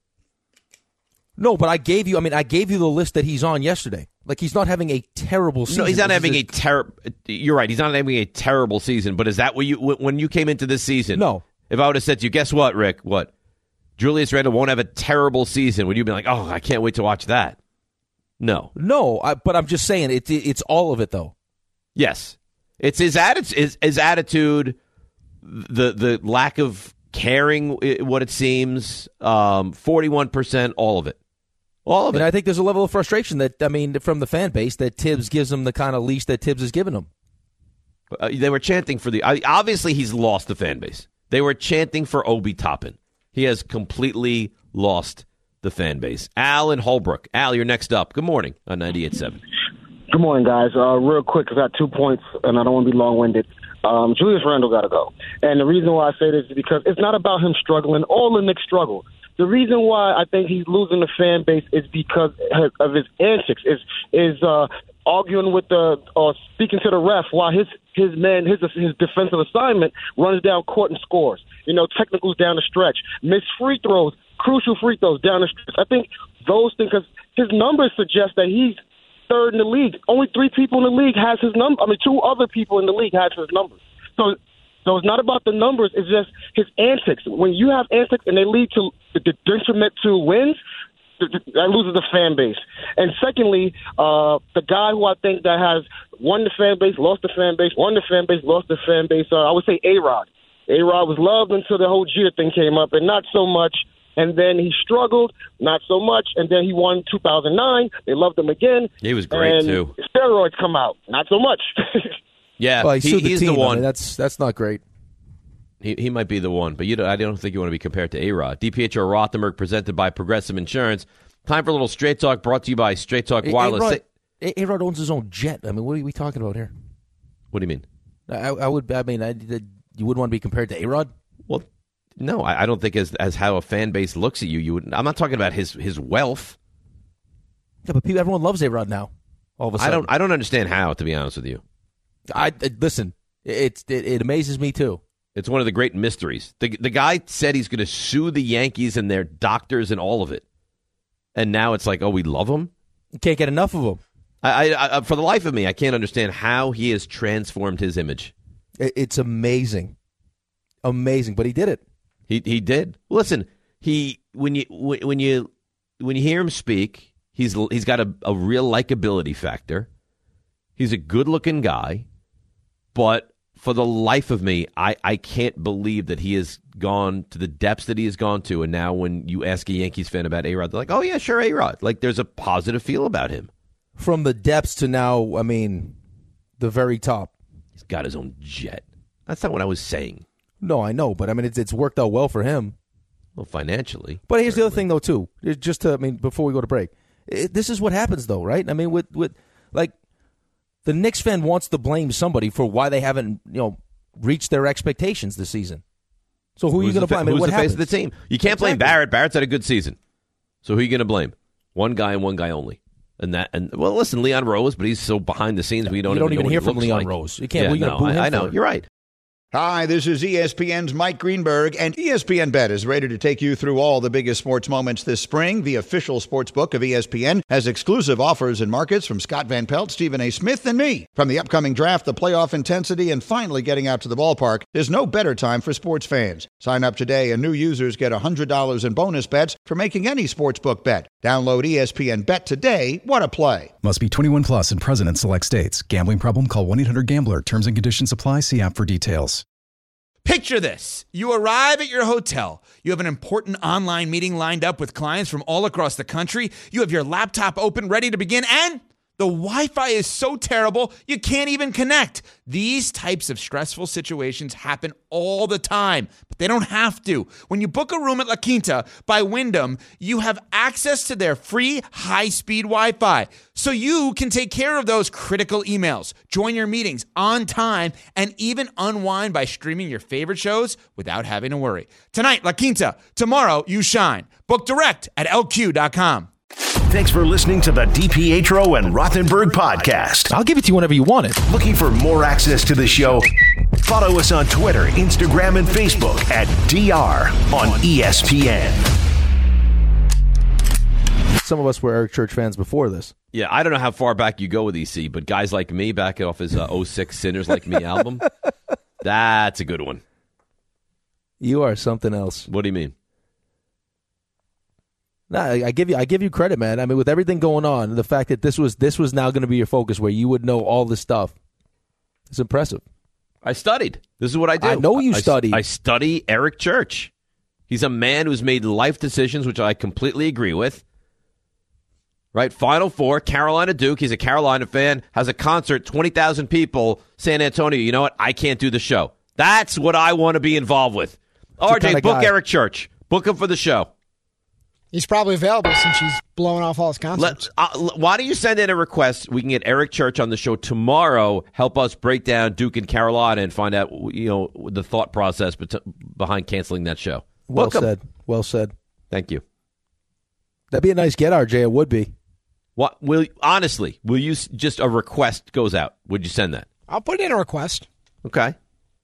No, but I gave you. I mean, I gave you the list that he's on yesterday. Like he's not having a terrible season. No, he's not This having is a terrible. You're right. He's not having a terrible season. But is that what you when you came into this season? No. If I would have said to you, guess what, Rick? What? Julius Randle won't have a terrible season. Would you be like, oh, I can't wait to watch that? No. No, I, but I'm just saying it, it, it's all of it though. Yes, it's his attitude. His, his attitude, the the lack of caring, i- what it seems. Um, forty-one percent, all of it, all of And it. I think there's a level of frustration that I mean from the fan base that Tibbs gives them the kind of leash that Tibbs has given them. Uh, they were chanting for the. I obviously, he's lost the fan base. They were chanting for Obi Toppin. He has completely lost the fan base. Al in Holbrook. Al, you're next up. Good morning on ninety-eight point seven. Good morning, guys. Uh, real quick, I got two points, and I don't want to be long-winded. Um, Julius Randle got to go. And the reason why I say this is because it's not about him struggling. All the Knicks struggle. The reason why I think he's losing the fan base is because of his antics, is is uh, arguing with the or speaking to the ref while his his man his his defensive assignment runs down court and scores. You know, technicals down the stretch, missed free throws, crucial free throws down the stretch. I think those things, because his numbers suggest that he's third in the league. Only three people in the league has his number. I mean, two other people in the league has his numbers. So. So it's not about the numbers. It's just his antics. When you have antics and they lead to the detriment to wins, that loses the fan base. And secondly, uh, the guy who I think that has won the fan base, lost the fan base, won the fan base, lost the fan base, uh, I would say A-Rod. A-Rod was loved until the whole Jeter thing came up, and not so much and then he struggled, not so much, and then he won two thousand nine. They loved him again. He was great, and too. Steroids come out, not so much. Yeah, well, he he, the he's team. the one. I mean, that's that's not great. He he might be the one, but you don't, I don't think you want to be compared to A-Rod. DiPietro Rothenberg presented by Progressive Insurance. Time for a little Straight Talk brought to you by Straight Talk Wireless. A-Rod, A-Rod owns his own jet. I mean, what are we talking about here? What do you mean? I, I would. I mean, I, you wouldn't want to be compared to A-Rod? Well, no, I, I don't think as as how a fan base looks at you. You would. I'm not talking about his his wealth. Yeah, but people, everyone loves A-Rod now. All of a sudden, I don't. I don't understand how. To be honest with you, I, I listen. It's it, it amazes me too. It's one of the great mysteries. The the guy said he's going to sue the Yankees and their doctors and all of it, and now it's like, oh, we love him. You can't get enough of him. I, I, I for the life of me, I can't understand how he has transformed his image. It, it's amazing, amazing. But he did it. He he did. Listen, he when you when you when you hear him speak, he's he's got a, a real likability factor. He's a good looking guy, but for the life of me, I, I can't believe that he has gone to the depths that he has gone to. And now when you ask a Yankees fan about A-Rod, they're like, oh, yeah, sure, A-Rod. Like, there's a positive feel about him. From the depths to now, I mean, the very top. He's got his own jet. That's not what I was saying. No, I know, but I mean, it's, it's worked out well for him. Well, financially. But here's certainly. the other thing, though, too. It's just to, I mean, before we go to break, it, this is what happens, though, right? I mean, with, with like, the Knicks fan wants to blame somebody for why they haven't, you know, reached their expectations this season. So who are you going to blame? I mean, who's what the happens? face of the team? You can't Exactly. blame Barrett. Barrett's had a good season. So who are you going to blame? One guy and one guy only. And that, and well, listen, Leon Rose, but he's so behind the scenes we don't, you don't even, even know hear what he from looks Leon like. Rose. You can't. Yeah, We're no, going to boo him. I, I know. for it. You're right. Hi, this is E S P N's Mike Greenberg, and E S P N Bet is ready to take you through all the biggest sports moments this spring. The official sports book of E S P N has exclusive offers and markets from Scott Van Pelt, Stephen A. Smith, and me. From the upcoming draft, the playoff intensity, and finally getting out to the ballpark, there's no better time for sports fans. Sign up today, and new users get one hundred dollars in bonus bets for making any sportsbook bet. Download E S P N Bet today. What a play. Must be twenty-one plus and present in select states. Gambling problem? Call one eight hundred gambler. Terms and conditions apply. See app for details. Picture this. You arrive at your hotel. You have an important online meeting lined up with clients from all across the country. You have your laptop open, ready to begin, and the Wi-Fi is so terrible, you can't even connect. These types of stressful situations happen all the time, but they don't have to. When you book a room at La Quinta by Wyndham, you have access to their free high-speed Wi-Fi, so you can take care of those critical emails, join your meetings on time, and even unwind by streaming your favorite shows without having to worry. Tonight, La Quinta. Tomorrow, you shine. Book direct at L Q dot com. Thanks for listening to the DiPietro and Rothenberg podcast. I'll give it to you whenever you want it. Looking for more access to the show? Follow us on Twitter, Instagram, and Facebook at D R on E S P N. Some of us were Eric Church fans before this. Yeah, I don't know how far back you go with E C, but guys like me, back off his uh, oh six Sinners Like Me album, that's a good one. You are something else. What do you mean? No, I, I give you, I give you credit, man. I mean, with everything going on, the fact that this was this was now going to be your focus, where you would know all this stuff, it's impressive. I studied. This is what I do. I know you I, studied. I study Eric Church. He's a man who's made life decisions, which I completely agree with. Right, Final Four, Carolina Duke. He's a Carolina fan. Has a concert, twenty thousand people. San Antonio. You know what? I can't do the show. That's what I want to be involved with. R J, book guy. Eric Church. Book him for the show. He's probably available since she's blowing off all his concerts. Let, uh, why don't you send in a request? We can get Eric Church on the show tomorrow. Help us break down Duke and Carolina and find out, you know, the thought process behind canceling that show. Well Book him. said. Well said. Thank you. That'd be a nice get, R J. It would be. What will honestly? Will you just a request goes out? Would you send that? I'll put in a request. Okay.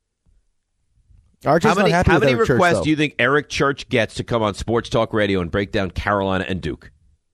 R J's how many, not happy how with many Eric requests Church, do you think Eric Church gets to come on Sports Talk Radio and break down Carolina and Duke?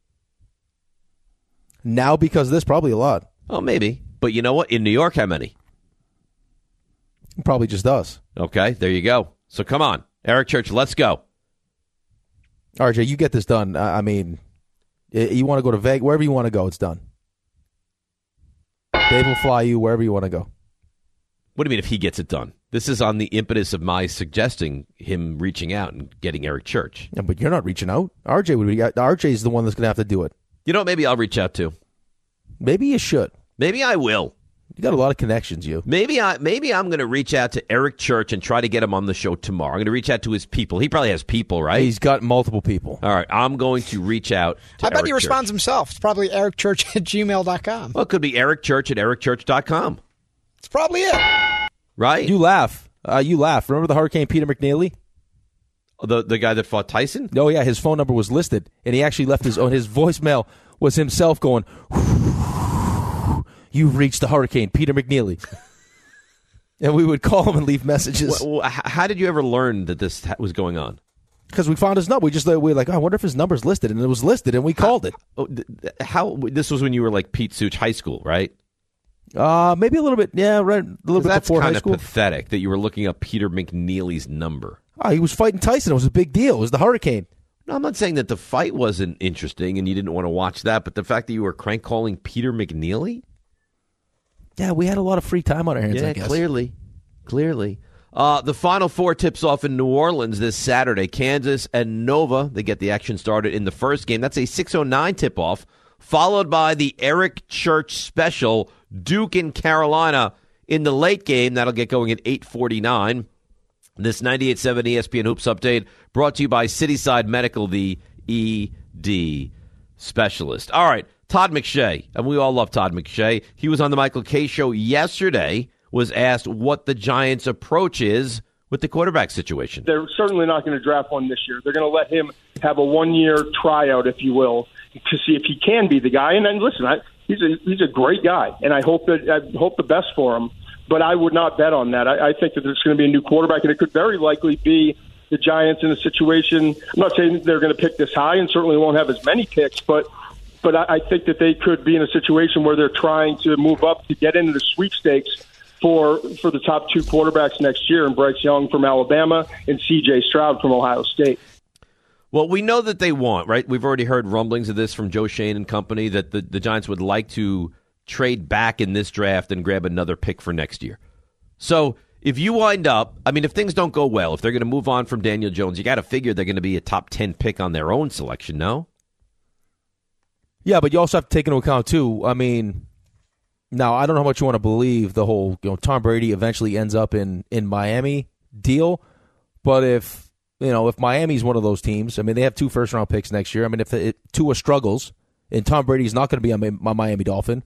Now, because of this, probably a lot. Oh, maybe. But you know what? In New York, how many? Probably just us. Okay, there you go. So come on. Eric Church, let's go. R J, you get this done. I mean, you want to go to Vegas, wherever you want to go, it's done. Dave will fly you wherever you want to go. What do you mean if he gets it done? This is on the impetus of my suggesting him reaching out and getting Eric Church. Yeah, but you're not reaching out. R J would be. R J is the one that's going to have to do it. You know what? Maybe I'll reach out too. Maybe you should. Maybe I will. You got a lot of connections, you. Maybe I maybe I'm going to reach out to Eric Church and try to get him on the show tomorrow. I'm going to reach out to his people. He probably has people, right? He's got multiple people. All right, I'm going to reach out to I bet Eric he responds Church. himself. It's probably eric church at gmail dot com. Well, it could be Eric Church at eric church dot com. It's probably it. Right? You laugh. Uh, you laugh. Remember the Hurricane Peter McNeely? The the guy that fought Tyson? Oh, yeah. His phone number was listed, and he actually left his own. His voicemail was himself going, "You've reached the Hurricane Peter McNeely." And we would call him and leave messages. Well, well, how did you ever learn that this was going on? Because we found his number. We just we were like, oh, I wonder if his number's listed, and it was listed, and we called it. How, how this was when you were like Pete Such high school, right? Uh, maybe a little bit, yeah, right, a little bit that's before high kind of school. pathetic that you were looking up Peter McNeely's number. Oh, he was fighting Tyson. It was a big deal. It was the Hurricane. No, I'm not saying that the fight wasn't interesting and you didn't want to watch that, but the fact that you were crank calling Peter McNeely? Yeah, we had a lot of free time on our hands, yeah, I guess. clearly. Clearly. Uh, the Final Four tips off in New Orleans this Saturday. Kansas and Nova, they get the action started in the first game. That's a six oh nine tip-off, followed by the Eric Church special, Duke and Carolina in the late game. That'll get going at eight forty-nine. This ninety-eight point seven E S P N Hoops update brought to you by Cityside Medical, the E D specialist. All right, Todd McShay, and we all love Todd McShay. He was on the Michael Kay Show yesterday, was asked what the Giants' approach is with the quarterback situation. They're certainly not going to draft one this year. They're going to let him have a one-year tryout, if you will, to see if he can be the guy. And then, listen, I, he's a he's a great guy, and I hope that I hope the best for him. But I would not bet on that. I, I think that there's going to be a new quarterback, and it could very likely be the Giants in a situation. I'm not saying they're going to pick this high, and certainly won't have as many picks, but but I, I think that they could be in a situation where they're trying to move up to get into the sweepstakes for for the top two quarterbacks next year, and Bryce Young from Alabama and C J Stroud from Ohio State. Well, we know that they want, right? We've already heard rumblings of this from Joe Shane and company that the, the Giants would like to trade back in this draft and grab another pick for next year. So if you wind up, I mean, if things don't go well, if they're going to move on from Daniel Jones, you got to figure they're going to be a top ten pick on their own selection, no? Yeah, but you also have to take into account, too, I mean, now I don't know how much you want to believe the whole, you know, Tom Brady eventually ends up in, in Miami deal, but if, you know, if Miami's one of those teams, I mean, they have two first-round picks next year. I mean, if it, Tua struggles and Tom Brady's not going to be a, a Miami Dolphin,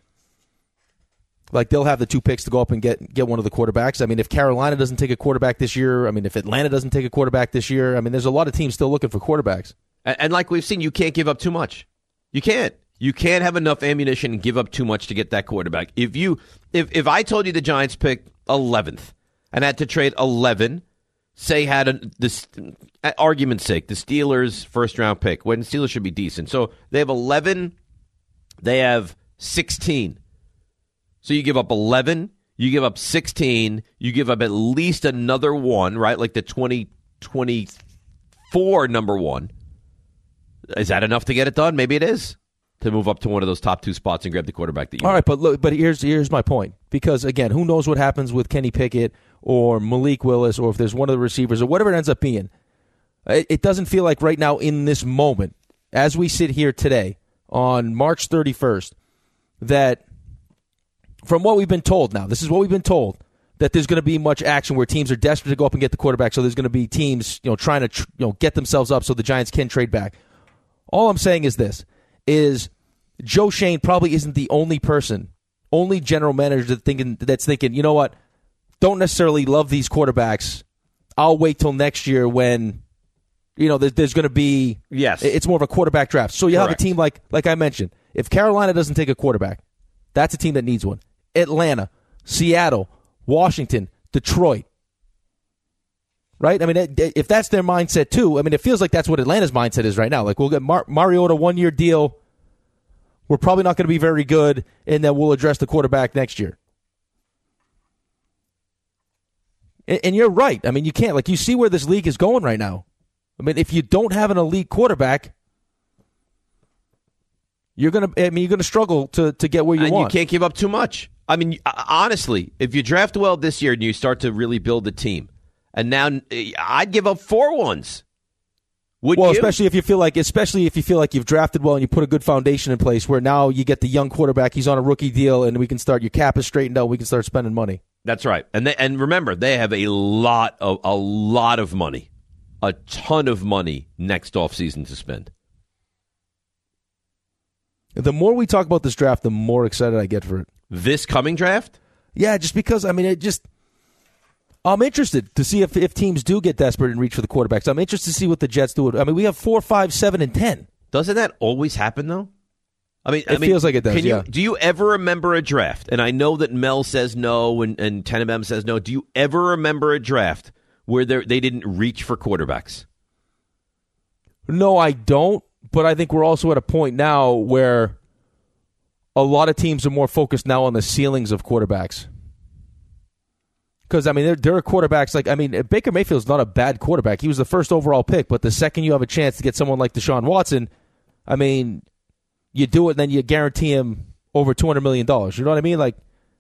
like, they'll have the two picks to go up and get get one of the quarterbacks. I mean, if Carolina doesn't take a quarterback this year, I mean, if Atlanta doesn't take a quarterback this year, I mean, there's a lot of teams still looking for quarterbacks. And, and like we've seen, you can't give up too much. You can't. You can't have enough ammunition and give up too much to get that quarterback. If you, if if I told you the Giants picked eleventh and had to trade eleven, say had a, this argument's sake, the Steelers' first round pick, when the Steelers should be decent. So they have eleven, they have sixteen. So you give up eleven, you give up sixteen, you give up at least another one, right? Like the twenty twenty-four number one. Is that enough to get it done? Maybe it is, to move up to one of those top two spots and grab the quarterback that you All want. right, but look, but here's here's my point. Because, again, who knows what happens with Kenny Pickett or Malik Willis, or if there's one of the receivers or whatever it ends up being. It, it doesn't feel like right now in this moment, as we sit here today on March thirty-first, that from what we've been told now, this is what we've been told, that there's going to be much action where teams are desperate to go up and get the quarterback, so there's going to be teams, you know, trying to tr- you know get themselves up so the Giants can trade back. All I'm saying is this, is Joe Shane probably isn't the only person, only general manager that thinking, that's thinking, you know what, don't necessarily love these quarterbacks. I'll wait till next year when, you know, there's, there's going to be, yes, it's more of a quarterback draft. So you Correct. have a team like, like I mentioned, if Carolina doesn't take a quarterback, that's a team that needs one. Atlanta, Seattle, Washington, Detroit. Right? I mean, if that's their mindset too, I mean, it feels like that's what Atlanta's mindset is right now. Like, we'll get Mar- Mariota one-year deal. We're probably not going to be very good, and then we'll address the quarterback next year. And, and you're right. I mean, you can't. Like, you see where this league is going right now. I mean, if you don't have an elite quarterback, you're gonna. I mean, you're gonna struggle to to get where you and want. You can't give up too much. I mean, honestly, if you draft well this year and you start to really build the team, and now I'd give up four ones. Would well, you? especially if you feel like, especially if you feel like you've drafted well and you put a good foundation in place, where now you get the young quarterback, he's on a rookie deal, and we can start. Your cap is straightened out. We can start spending money. That's right, and they, and remember, they have a lot of a lot of money, a ton of money next offseason to spend. The more we talk about this draft, the more excited I get for it. This coming draft? Yeah, just because, I mean, it just, I'm interested to see if, if teams do get desperate and reach for the quarterbacks. I'm interested to see what the Jets do. I mean, we have four, five, seven, and ten. Doesn't that always happen, though? I mean, it I mean, feels like it does, can you, yeah. Do you ever remember a draft? And I know that Mel says no and, and Tenenbaum says no. Do you ever remember a draft where they didn't reach for quarterbacks? No, I don't. But I think we're also at a point now where a lot of teams are more focused now on the ceilings of quarterbacks. Because, I mean, there, there are quarterbacks like, I mean, Baker Mayfield's not a bad quarterback. He was the first overall pick, but the second you have a chance to get someone like Deshaun Watson, I mean, you do it and then you guarantee him over two hundred million dollars. You know what I mean? Like,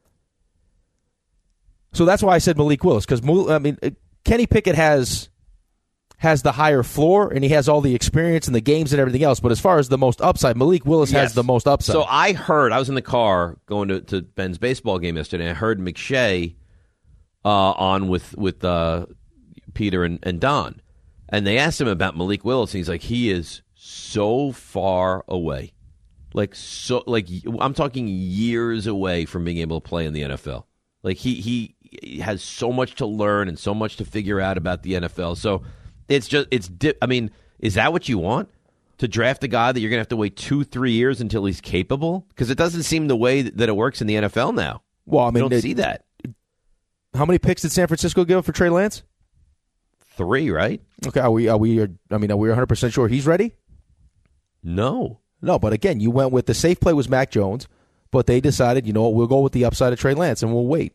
so that's why I said Malik Willis, because, I mean, Kenny Pickett has has the higher floor, and he has all the experience and the games and everything else. But as far as the most upside, Malik Willis Yes. has the most upside. So I heard, I was in the car going to, to Ben's baseball game yesterday, and I heard McShay uh, on with with uh, Peter and, and Don. And they asked him about Malik Willis, and he's like, he is so far away. Like, so, like I'm talking years away from being able to play in the N F L. Like, he, he has so much to learn and so much to figure out about the N F L. So it's just, it's, di- I mean, is that what you want? To draft a guy that you're going to have to wait two, three years until he's capable? Because it doesn't seem the way that it works in the N F L now. Well, I mean, you don't it, see that. How many picks did San Francisco give up for Trey Lance? Three, right? Okay, are we, are we, I mean, are we one hundred percent sure he's ready? No. No, but again, you went with the safe play was Mac Jones, but they decided, you know what, we'll go with the upside of Trey Lance and we'll wait.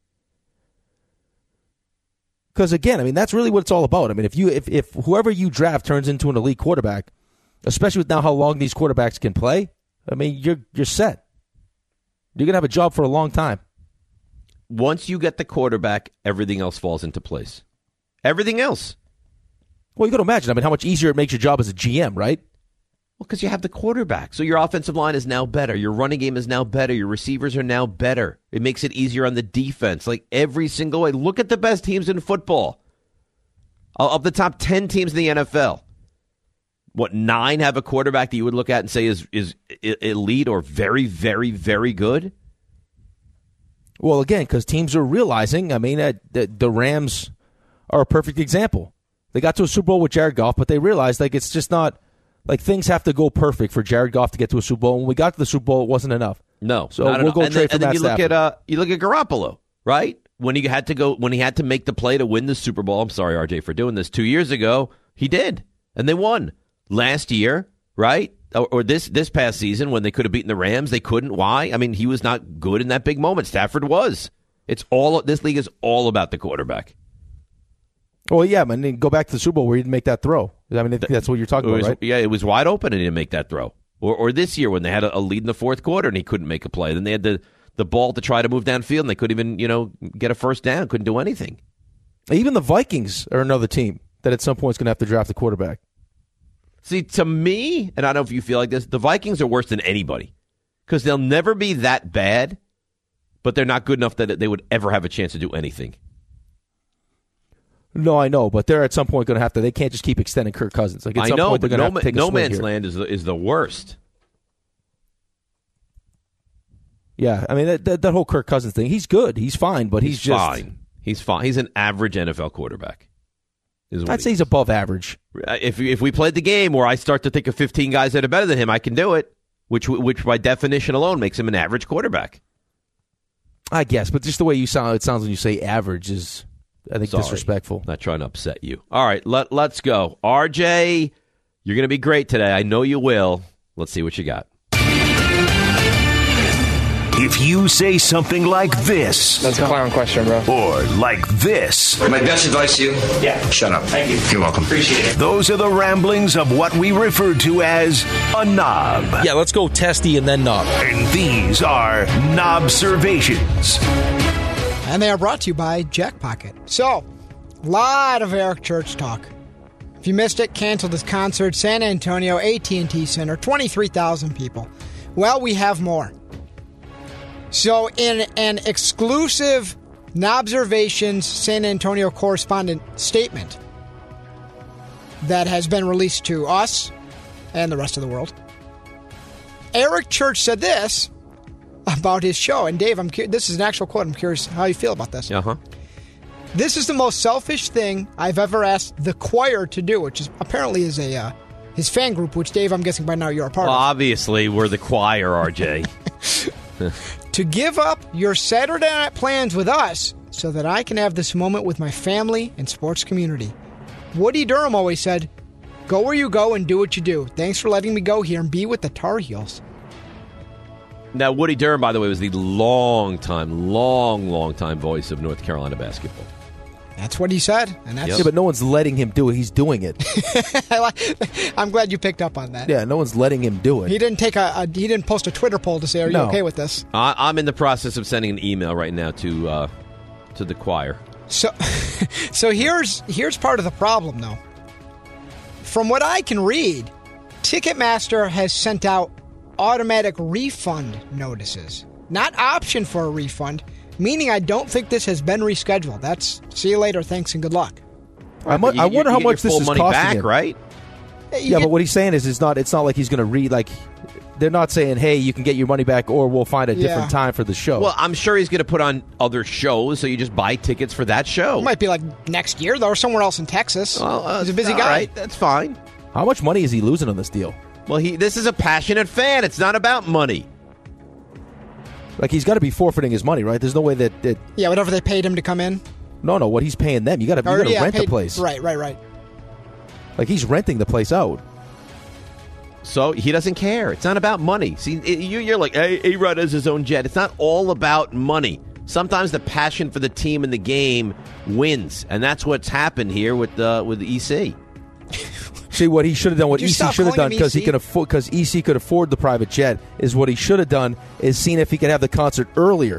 Because again, I mean, that's really what it's all about. I mean, if you if, if whoever you draft turns into an elite quarterback, especially with now how long these quarterbacks can play, I mean, you're you're set. You're gonna have a job for a long time. Once you get the quarterback, everything else falls into place. Everything else. Well, you got to imagine. I mean, how much easier it makes your job as a G M, right? Well, because you have the quarterback. So your offensive line is now better. Your running game is now better. Your receivers are now better. It makes it easier on the defense. Like every single way. Look at the best teams in football. Of the top ten teams in the N F L, what, nine have a quarterback that you would look at and say is, is elite or very, very, very good? Well, again, because teams are realizing, I mean, uh, the, the Rams are a perfect example. They got to a Super Bowl with Jared Goff, but they realized like it's just not, like things have to go perfect for Jared Goff to get to a Super Bowl. When we got to the Super Bowl, it wasn't enough. No. So we'll go and trade then, for and then Matt you look Stafford. at uh, you look at Garoppolo, right? When he had to go, when he had to make the play to win the Super Bowl. I'm sorry, R J, for doing this. Two years ago, he did, and they won. Last year, right, or, or this this past season, when they could have beaten the Rams, they couldn't. Why? I mean, he was not good in that big moment. Stafford was. It's all. This league is all about the quarterback. Well, yeah, man. Then go back to the Super Bowl where he didn't make that throw. I mean, that's what you're talking was, about, right? Yeah, it was wide open and he didn't make that throw. Or, or this year when they had a, a lead in the fourth quarter and he couldn't make a play. Then they had the, the ball to try to move downfield and they couldn't even, you know, get a first down. Couldn't do anything. Even the Vikings are another team that at some point is going to have to draft a quarterback. See, to me, and I don't know if you feel like this, the Vikings are worse than anybody because they'll never be that bad, but they're not good enough that they would ever have a chance to do anything. No, I know, but they're at some point going to have to. They can't just keep extending Kirk Cousins. Like at I some know, point, they're but going to no, have to take a no swing man's here. land is the, is the worst. Yeah, I mean that, that that whole Kirk Cousins thing. He's good. He's fine, but he's, he's just fine. He's fine. He's an average N F L quarterback. I'd say he's above average. If if we played the game where I start to think of fifteen guys that are better than him, I can do it. Which which by definition alone makes him an average quarterback. I guess, but just the way you sound, it sounds when you say average is, I think, Sorry. disrespectful. Not trying to upset you. All right, let let's go. R J, you're going to be great today. I know you will. Let's see what you got. It's if you say something like this. That's a clown question, bro. Or like this. My best advice to you? Yeah. Shut up. Thank you. You're welcome. Appreciate it. Those are the ramblings of what we refer to as a knob. Yeah, let's go testy and then knob. And these are Knobservations. And they are brought to you by Jack Pocket. So, a lot of Eric Church talk. If you missed it, canceled his concert, San Antonio, A T and T Center, twenty-three thousand people. Well, we have more. So, in an exclusive Knobservations San Antonio correspondent statement that has been released to us and the rest of the world, Eric Church said this about his show. And Dave, I'm cu- this is an actual quote. I'm curious how you feel about this. Uh-huh. This is the most selfish thing I've ever asked the choir to do, which is apparently is a uh, his fan group, which, Dave, I'm guessing by now you're a part well, of. Obviously, we're the choir, R J. To give up your Saturday night plans with us so that I can have this moment with my family and sports community. Woody Durham always said, go where you go and do what you do. Thanks for letting me go here and be with the Tar Heels. Now, Woody Durham, by the way, was the long-time, long, long-time voice of North Carolina basketball. That's what he said. And that's Yeah, but no one's letting him do it. He's doing it. I'm glad you picked up on that. Yeah, no one's letting him do it. He didn't take a, a he didn't post a Twitter poll to say, "Are you No. okay with this?" I, I'm in the process of sending an email right now to uh, to the choir. So, so here's here's part of the problem, though. From what I can read, Ticketmaster has sent out automatic refund notices, not option for a refund. Meaning, I don't think this has been rescheduled. That's see you later. Thanks and good luck. I, mu- You- I wonder you how get much your this full is money costing back, him. right? Yeah, but what he's saying is, it's not. It's not like he's going to read. Like, they're not saying, "Hey, you can get your money back," or we'll find a Yeah. different time for the show. Well, I'm sure he's going to put on other shows, so you just buy tickets for that show. It might be like next year, though, or somewhere else in Texas. Well, uh, He's a busy all guy. right, that's fine. How much money is he losing on this deal? Well, he this is a passionate fan. It's not about money. Like, he's got to be forfeiting his money, right? There's no way that. that Yeah, whatever they paid him to come in. no, no. What he's paying them, you got to. You Or, got to yeah, rent the paid- place. Right, right, right. Like, he's renting the place out. So he doesn't care. It's not about money. See, it, you, you're like, hey, A-Rod has his own jet. It's not all about money. Sometimes the passion for the team and the game wins, and that's what's happened here with uh, with E C. See, what he should have done, what Would you E C stop should have calling done, him because he E C? can afford, because E C could afford the private jet, is what he should have done is seen if he could have the concert earlier.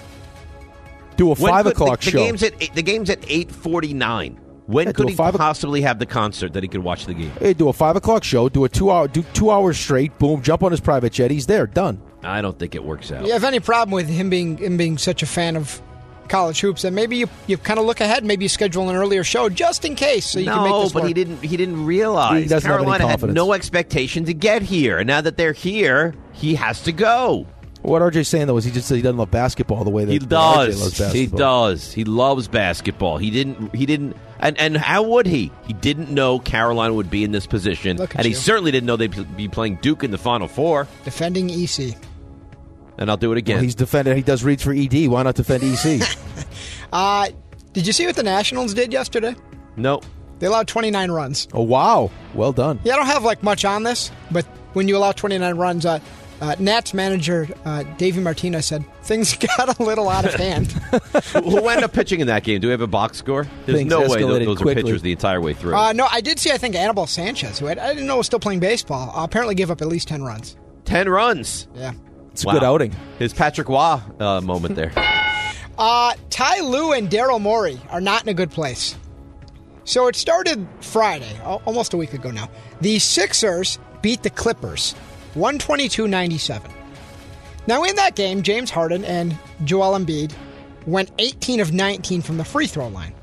Do a When five could- o'clock the, the show. Game's at eight, the game's at eight forty nine. When Yeah, could do a he five o- possibly have the concert that he could watch the game? Hey, do a five o'clock show. Do a two hour. Do two hours straight. Boom. Jump on his private jet. He's there. Done. I don't think it works out. You have any problem with him being him being such a fan of college hoops, then maybe you you kind of look ahead. Maybe you schedule an earlier show just in case, so you no, can make this but work. he didn't. He didn't realize He doesn't have any Carolina had confidence. no expectation to get here, and now that they're here, he has to go. What R J's saying though is he just said he doesn't love basketball the way that He that R J does. loves He basketball. does. He loves basketball. He didn't. He didn't. And and how would he? He didn't know Carolina would be in this position, Look at and he you. certainly didn't know they'd be playing Duke in the Final Four. Defending E C. And I'll do it again. Well, he's defended. He does reads for E D. Why not defend E C? Uh, did you see what the Nationals did yesterday? no. They allowed twenty-nine runs. Oh wow, well done. Yeah, I don't have like much on this, but when you allow twenty-nine runs, uh, uh, Nats manager uh, Davey Martinez said things got a little out of hand. who, who ended up pitching in that game? Do we have a box score? There's Things no way escalated those, those are quickly. pitchers the entire way through. uh, no, I did see. I think Anibal Sanchez, who I, I didn't know was still playing baseball, uh, apparently gave up at least ten runs. Ten runs. Yeah. It's a good outing. His Patrick Waugh uh, moment there. Uh, Ty Lue and Daryl Morey are not in a good place. So it started Friday, al- almost a week ago now. The Sixers beat the Clippers, one twenty-two ninety-seven. Now in that game, James Harden and Joel Embiid went eighteen of nineteen from the free throw line.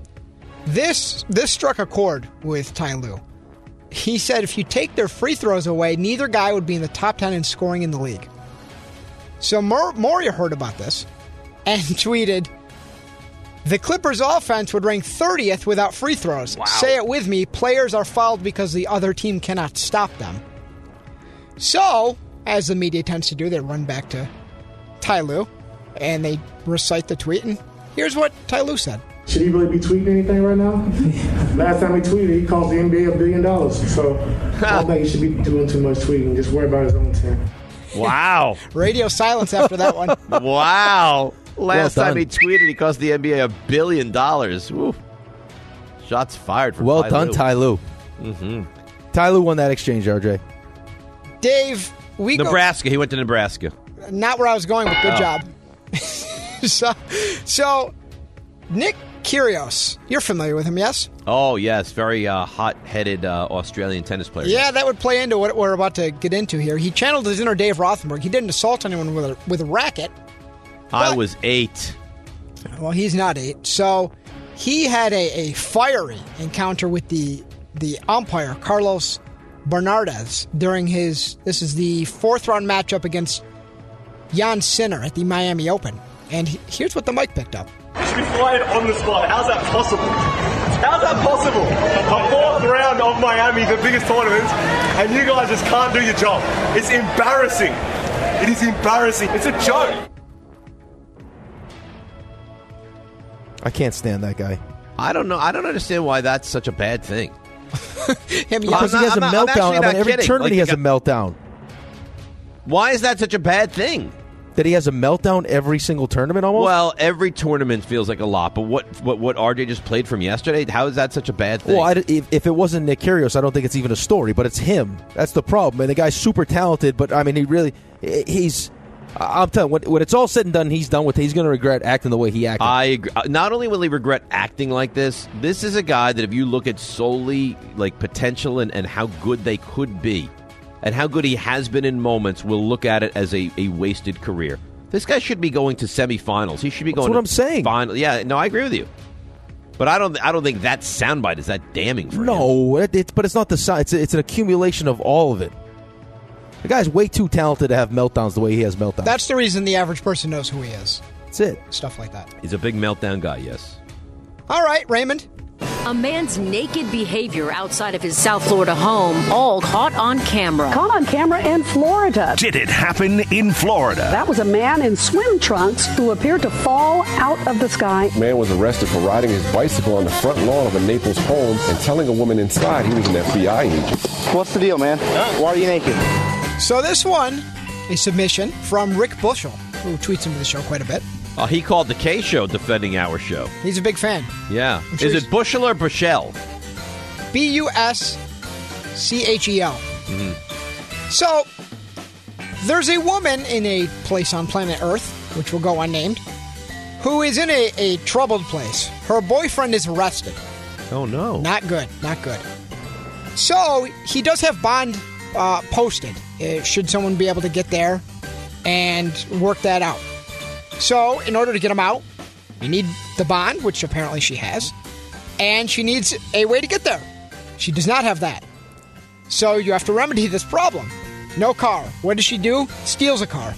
This this struck a chord with Ty Lue. He said if you take their free throws away, neither guy would be in the top ten in scoring in the league. So Mor- Morey heard about this and tweeted, the Clippers offense would rank thirtieth without free throws. Say it with me, players are fouled because the other team cannot stop them. So, as the media tends to do, they run back to Ty Lue and they recite the tweet, and here's what Ty Lue said. Should he really be tweeting anything right now? Last time he tweeted, he cost the N B A a billion dollars. So I don't think he should be doing too much tweeting. Just worry about his own team. Wow. Radio silence after that one. Wow. Last Well time done. he tweeted, he cost the N B A a billion dollars. Woo. Shots fired from Well Ty done, Lue. Ty Lue. Mm-hmm. Ty Lue won that exchange, R J. Dave, we Nebraska. He went to Nebraska. go. Not where I was going, but good Oh. job. so, so, Nick Kyrgios, you're familiar with him, yes? Oh, yes. Very uh, hot-headed uh, Australian tennis player. Yeah, that would play into what we're about to get into here. He channeled his inner Dave Rothenberg. He didn't assault anyone with a, with a racket. I was eight. Well, he's not eight. So he had a, a fiery encounter with the the umpire, Carlos Bernardez, during his, this is the fourth round matchup against Jan Sinner at the Miami Open. And he, here's what the mic picked up. You should be fired on the spot. How's that possible? How's that possible? A fourth round of Miami, the biggest tournament, and you guys just can't do your job. It's embarrassing. It is embarrassing. It's a joke. I can't stand that guy. I don't know. I don't understand why that's such a bad thing. Him, Because he has I'm a not- I'm meltdown. actually I mean, not every kidding. tournament Like, he you has a got- meltdown. Why is that such a bad thing? That he has a meltdown every single tournament almost? Well, every tournament feels like a lot, but what what, what R J just played from yesterday, how is that such a bad thing? Well, I, if, if it wasn't Nick Kyrgios, I don't think it's even a story, but it's him. That's the problem. And the guy's super talented, but, I mean, he really, he's, I'm telling you, when, when it's all said and done, he's done with it. He's going to regret acting the way he acted. I agree. Uh, Not only will he regret acting like this, this is a guy that if you look at solely like potential and, and how good they could be, and how good he has been in moments, we'll look at it as a, a wasted career. This guy should be going to semifinals. He should be That's going what to I'm saying. Final. Yeah, no, I agree with you. But I don't I don't think that soundbite is that damning for him. No, it, it, but it's not the size. It's, it's an accumulation of all of it. The guy's way too talented to have meltdowns the way he has meltdowns. That's the reason the average person knows who he is. That's it. Stuff like that. He's a big meltdown guy, yes. All right, Raymond. A man's naked behavior outside of his South Florida home, all caught on camera. Caught on camera in Florida. Did it happen in Florida? That was a man in swim trunks who appeared to fall out of the sky. Man was arrested for riding his bicycle on the front lawn of a Naples home and telling a woman inside he was an F B I agent. What's the deal, man? Why are you naked? So this one, a submission from Rick Bushell, who tweets into the show quite a bit. Uh, he called the K Show defending our show. He's a big fan. Yeah. I'm sure Is he's- it Bushel or Bushell? B U S C H E L. Mm-hmm. So, there's a woman in a place on planet Earth, which will go unnamed, who is in a, a troubled place. Her boyfriend is arrested. Oh, no. Not good. Not good. So, he does have bond uh, posted. Uh, should someone be able to get there and work that out. So, in order to get him out, you need the bond, which apparently she has, and she needs a way to get there. She does not have that. So you have to remedy this problem. No car. What does she do? Steals a car.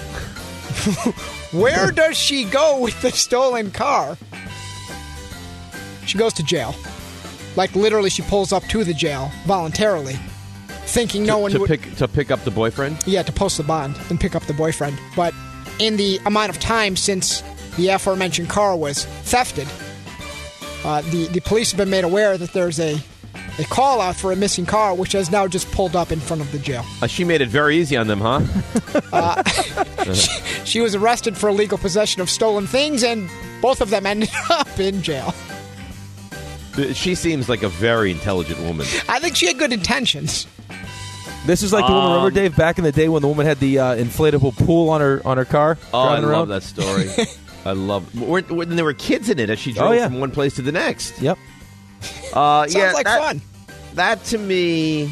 Where does she go with the stolen car? She goes to jail. Like, literally, she pulls up to the jail voluntarily, thinking no to, one to would... pick to pick up the boyfriend? Yeah, to post the bond and pick up the boyfriend. But in the amount of time since the aforementioned car was thefted, uh, the, the police have been made aware that there's a, a call out for a missing car, which has now just pulled up in front of the jail. Uh, she made it very easy on them, huh? Uh, she, she was arrested for illegal possession of stolen things, and both of them ended up in jail. She seems like a very intelligent woman. I think she had good intentions. This is like the woman, remember, Dave, back in the day when the woman had the uh, inflatable pool on her on her car? Oh, I driving love around? that story. I love when, when there were kids in it as she drove Oh, yeah. from one place to the next. Yep. Uh, Sounds yeah, like that, fun. That to me.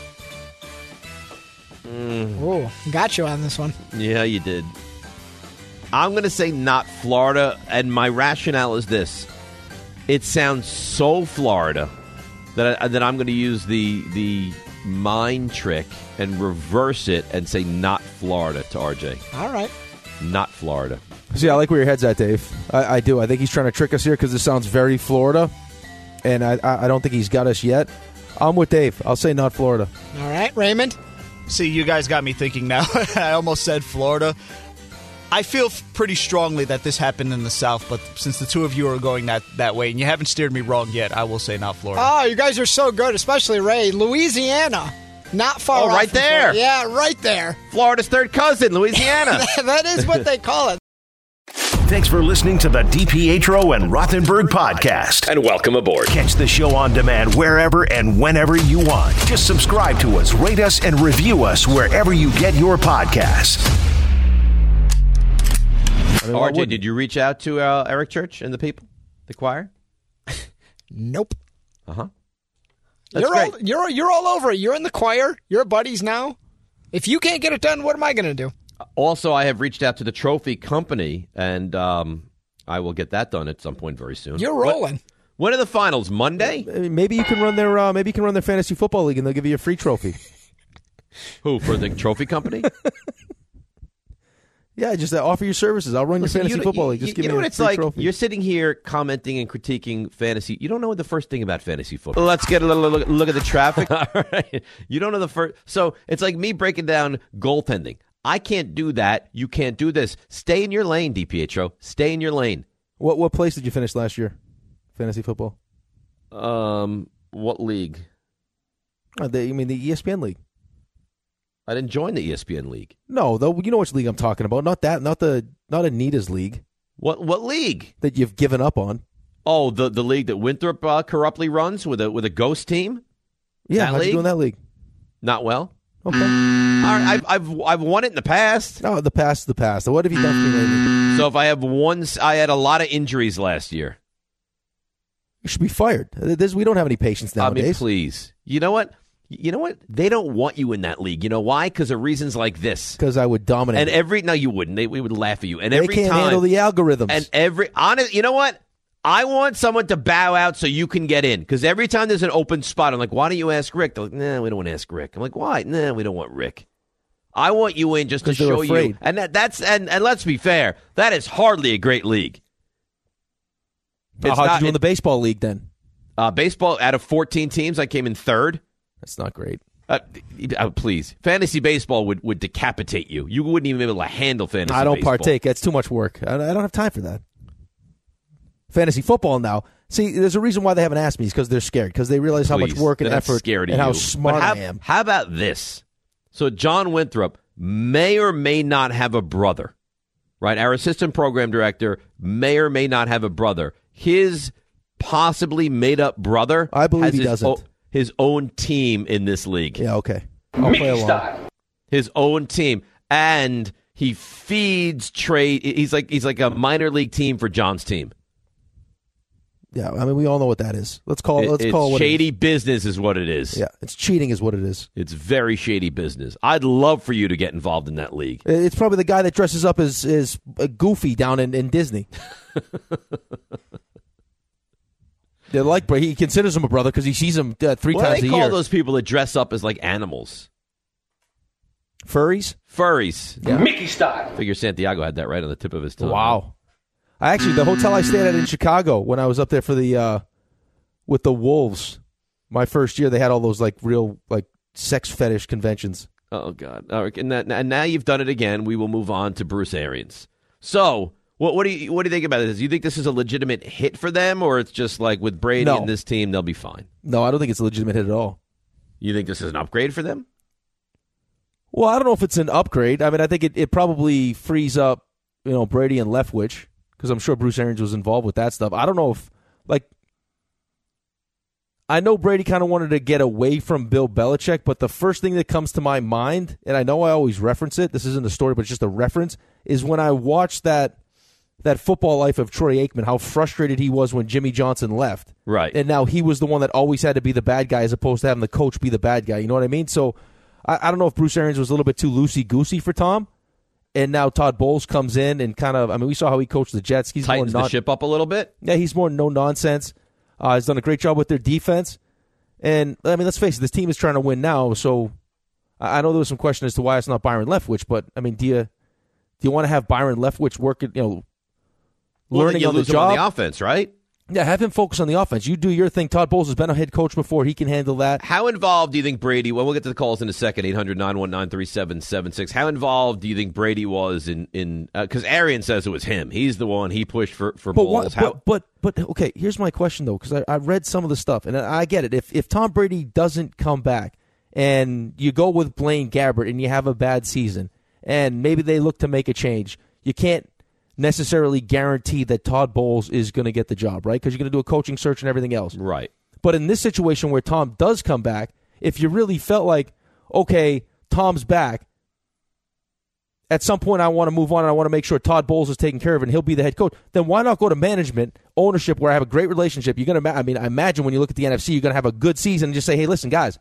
Mm, Oh, got you on this one. yeah, you did. I'm going to say not Florida, and my rationale is this: it sounds so Florida that I, that I'm going to use the the mind trick and reverse it and say not Florida to R J. All right. Not Florida. See, I like where your head's at, Dave. I, I do. I think he's trying to trick us here because this sounds very Florida, and I, I I don't think he's got us yet. I'm with Dave. I'll say not Florida. All right, Raymond? See, you guys got me thinking now. I almost said Florida. I feel f- pretty strongly that this happened in the South, but since the two of you are going that, that way, and you haven't steered me wrong yet, I will say not Florida. Oh, you guys are so good, especially Ray. Louisiana. Not far Oh, off right from there. Florida. Yeah, right there. Florida's third cousin, Louisiana. That is what they call it. Thanks for listening to the DiPietro and Rothenberg podcast. And welcome aboard. Catch the show on demand wherever and whenever you want. Just subscribe to us, rate us, and review us wherever you get your podcasts. I mean, R J, did you reach out to uh, Eric Church and the people, the choir? Nope. Uh-huh. You're great. all, you're you're all over it. You're in the choir. You're buddies now. If you can't get it done, what am I going to do? Also, I have reached out to the trophy company, and um, I will get that done at some point very soon. You're rolling. When, when are the finals? Monday? Maybe you can run their uh, maybe you can run their fantasy football league, and they'll give you a free trophy. Who, for the trophy company? Yeah, just uh, offer your services. I'll run Listen, your fantasy you, football you, league. Just you, give you me know what a it's free like? trophy. You're sitting here commenting and critiquing fantasy. You don't know the first thing about fantasy football. Let's get a little look, look at the traffic. All right. You don't know the first. So it's like me breaking down goaltending. I can't do that. You can't do this. Stay in your lane, DiPietro. Stay in your lane. What what place did you finish last year? Fantasy football. Um, what league? Oh, the, you mean the E S P N league? I didn't join the E S P N league. No, though you know which league I'm talking about. Not that. Not the. Not Anita's league. What what league that you've given up on? Oh, the the league that Winthrop uh, corruptly runs with a with a ghost team. Yeah, that how'd league? you do in that league? Not well. Okay. All right, I've I've I've won it in the past. No, the past is the past. What have you done for me lately? So if I have one, I had a lot of injuries last year. You should be fired. This, we don't have any patience nowadays. I mean, please. You know what? You know what? They don't want you in that league. You know why? Because of reasons like this. Because I would dominate. And every no, you wouldn't. They we would laugh at you. And they every can't time, handle the algorithms. And every honest, you know what? I want someone to bow out so you can get in. Because every time there's an open spot, I'm like, why don't you ask Rick? They're like, nah, we don't want to ask Rick. I'm like, why? Nah, we don't want Rick. I want you in just to show afraid. you. And that, that's and, and let's be fair, that is hardly a great league. It's how'd not, you do in the baseball league then? Uh, baseball, out of fourteen teams, I came in third. That's not great. Uh, uh, please, fantasy baseball would, would decapitate you. You wouldn't even be able to handle fantasy. I don't baseball. partake. That's too much work. I, I don't have time for that. Fantasy football now. See, there's a reason why they haven't asked me. Is because they're scared. Because they realize how Please, much work and they're not effort scared of and how you. smart But how, I am. How about this? So John Winthrop may or may not have a brother, right? Our assistant program director may or may not have a brother. His possibly made-up brother I believe has he his, doesn't. o- his own team in this league. Yeah, okay. I'll play along. His own team. And he feeds trade. He's like he's like a minor league team for John's team. Yeah, I mean, we all know what that is. Let's call it. Let's it's call it what shady it is. business is what it is. Yeah, it's cheating is what it is. It's very shady business. I'd love for you to get involved in that league. It's probably the guy that dresses up as, as a Goofy down in, in Disney. They're like, but he considers him a brother because he sees him uh, three What times do a they call year. those people that dress up as like animals? Furries? Furries. Yeah. Mickey style. Figure Santiago had that right on the tip of his tongue. Wow. I actually, the hotel I stayed at in Chicago when I was up there for the, uh, with the Wolves, my first year, they had all those like real like sex fetish conventions. Oh, God. All right. And, that, and now you've done it again. We will move on to Bruce Arians. So, what, what do you what do you think about this? Do you think this is a legitimate hit for them, or it's just like with Brady No. and this team, they'll be fine? No, I don't think it's a legitimate hit at all. You think this is an upgrade for them? Well, I don't know if it's an upgrade. I mean, I think it, it probably frees up, you know, Brady and Leftwich, because I'm sure Bruce Arians was involved with that stuff. I don't know if, like, I know Brady kind of wanted to get away from Bill Belichick, but the first thing that comes to my mind, and I know I always reference it, this isn't a story, but it's just a reference, is when I watched that that football life of Troy Aikman, how frustrated he was when Jimmy Johnson left. Right. And now he was the one that always had to be the bad guy as opposed to having the coach be the bad guy. You know what I mean? So I, I don't know if Bruce Arians was a little bit too loosey-goosey for Tom. And now Todd Bowles comes in and kind of, I mean, we saw how he coached the Jets. He's Tightens more non- the ship up a little bit? Yeah, he's more no-nonsense. Uh, he's done a great job with their defense. And, I mean, let's face it, this team is trying to win now. So I I know there was some question as to why it's not Byron Leftwich, but, I mean, do you do you want to have Byron Leftwich working, you know, Well, learning you on the lose him job? on the offense, right? Yeah, have him focus on the offense. You do your thing. Todd Bowles has been a head coach before. He can handle that. How involved do you think Brady, well, we'll get to the calls in a second, eight hundred, nine one nine, three seven seven six. How involved do you think Brady was in, in because uh, Arian says it was him. He's the one, he pushed for, for But, Bowles. what, How, but, but, but, okay, here's my question, though, because I, I read some of the stuff, and I get it. If, if Tom Brady doesn't come back and you go with Blaine Gabbert and you have a bad season, and maybe they look to make a change, you can't necessarily guarantee that Todd Bowles is going to get the job, right? Because you're going to do a coaching search and everything else. Right. But in this situation where Tom does come back, if you really felt like, okay, Tom's back, at some point I want to move on and I want to make sure Todd Bowles is taken care of and he'll be the head coach, then why not go to management, ownership, where I have a great relationship? You're going to, I mean, I imagine when you look at the N F C, you're going to have a good season and just say, hey, listen, guys,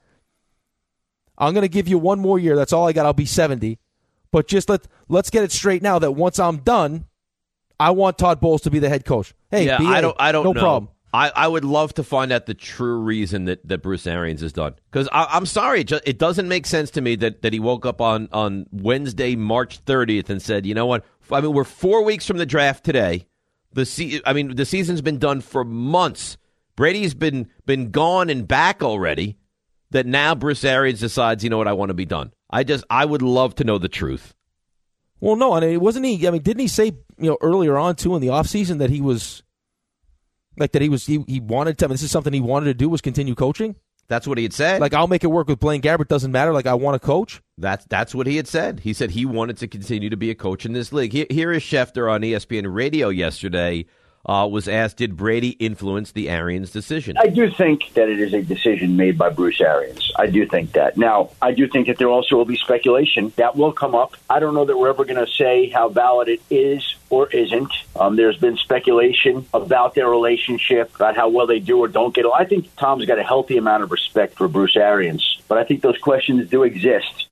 I'm going to give you one more year. That's all I got. I'll be seventy. But just let, let's get it straight now that once I'm done, I want Todd Bowles to be the head coach. Hey, yeah, B A, I don't, I don't no know. problem. I, I would love to find out the true reason that, that Bruce Arians has done. Because I'm sorry, it, just, it doesn't make sense to me that, that he woke up on, on Wednesday, March thirtieth and said, you know what? I mean, we're four weeks from the draft today. The se- I mean, the season's been done for months. Brady's been been gone and back already. That now Bruce Arians decides, you know what, I want to be done. I just, I would love to know the truth. Well, no, and it wasn't he. I mean, didn't he say, you know, earlier on too in the offseason that he was like that he was he, he wanted to. I mean, this is something he wanted to do, was continue coaching. That's what he had said. Like, I'll make it work with Blaine Gabbert. Doesn't matter. Like, I want to coach. That's that's what he had said. He said he wanted to continue to be a coach in this league. Here, here is Schefter on E S P N Radio yesterday. Uh, was asked, did Brady influence the Arians decision? I do think that it is a decision made by Bruce Arians. I do think that. Now, I do think that there also will be speculation that will come up. I don't know that we're ever going to say how valid it is or isn't. Um, there's been speculation about their relationship, about how well they do or don't get along. I think Tom's got a healthy amount of respect for Bruce Arians, but I think those questions do exist.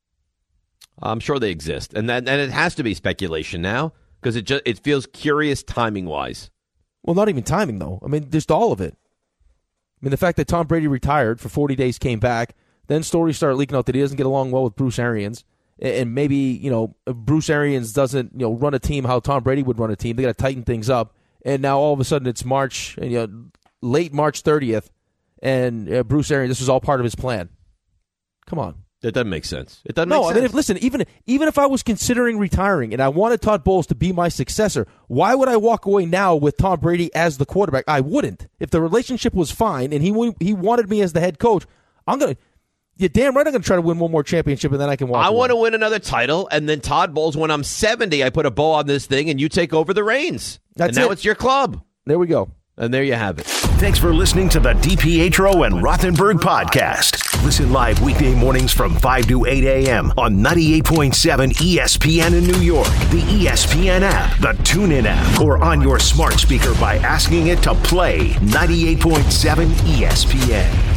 I'm sure they exist, and that, and it has to be speculation now. Because it just it feels curious timing wise. Well, not even timing though. I mean, just all of it. I mean, the fact that Tom Brady retired for forty days, came back, then stories start leaking out that he doesn't get along well with Bruce Arians, and maybe you know Bruce Arians doesn't you know run a team how Tom Brady would run a team. They got to tighten things up, and now all of a sudden it's March, and, you know, late March thirtieth, and uh, Bruce Arians. This was all part of his plan. Come on. That doesn't make sense. It doesn't no, make sense. I mean, if, listen, even, even if I was considering retiring and I wanted Todd Bowles to be my successor, why would I walk away now with Tom Brady as the quarterback? I wouldn't. If the relationship was fine and he he wanted me as the head coach, I'm going to – you're damn right I'm going to try to win one more championship and then I can walk I away. want to win another title, and then Todd Bowles, when I'm seventy, I put a bow on this thing and you take over the reins. That's and now it. it's your club. There we go. And there you have it. Thanks for listening to the DiPietro and Rothenberg podcast. Listen live weekday mornings from five to eight a.m. on ninety-eight point seven E S P N in New York, the E S P N app, the TuneIn app, or on your smart speaker by asking it to play ninety-eight point seven E S P N.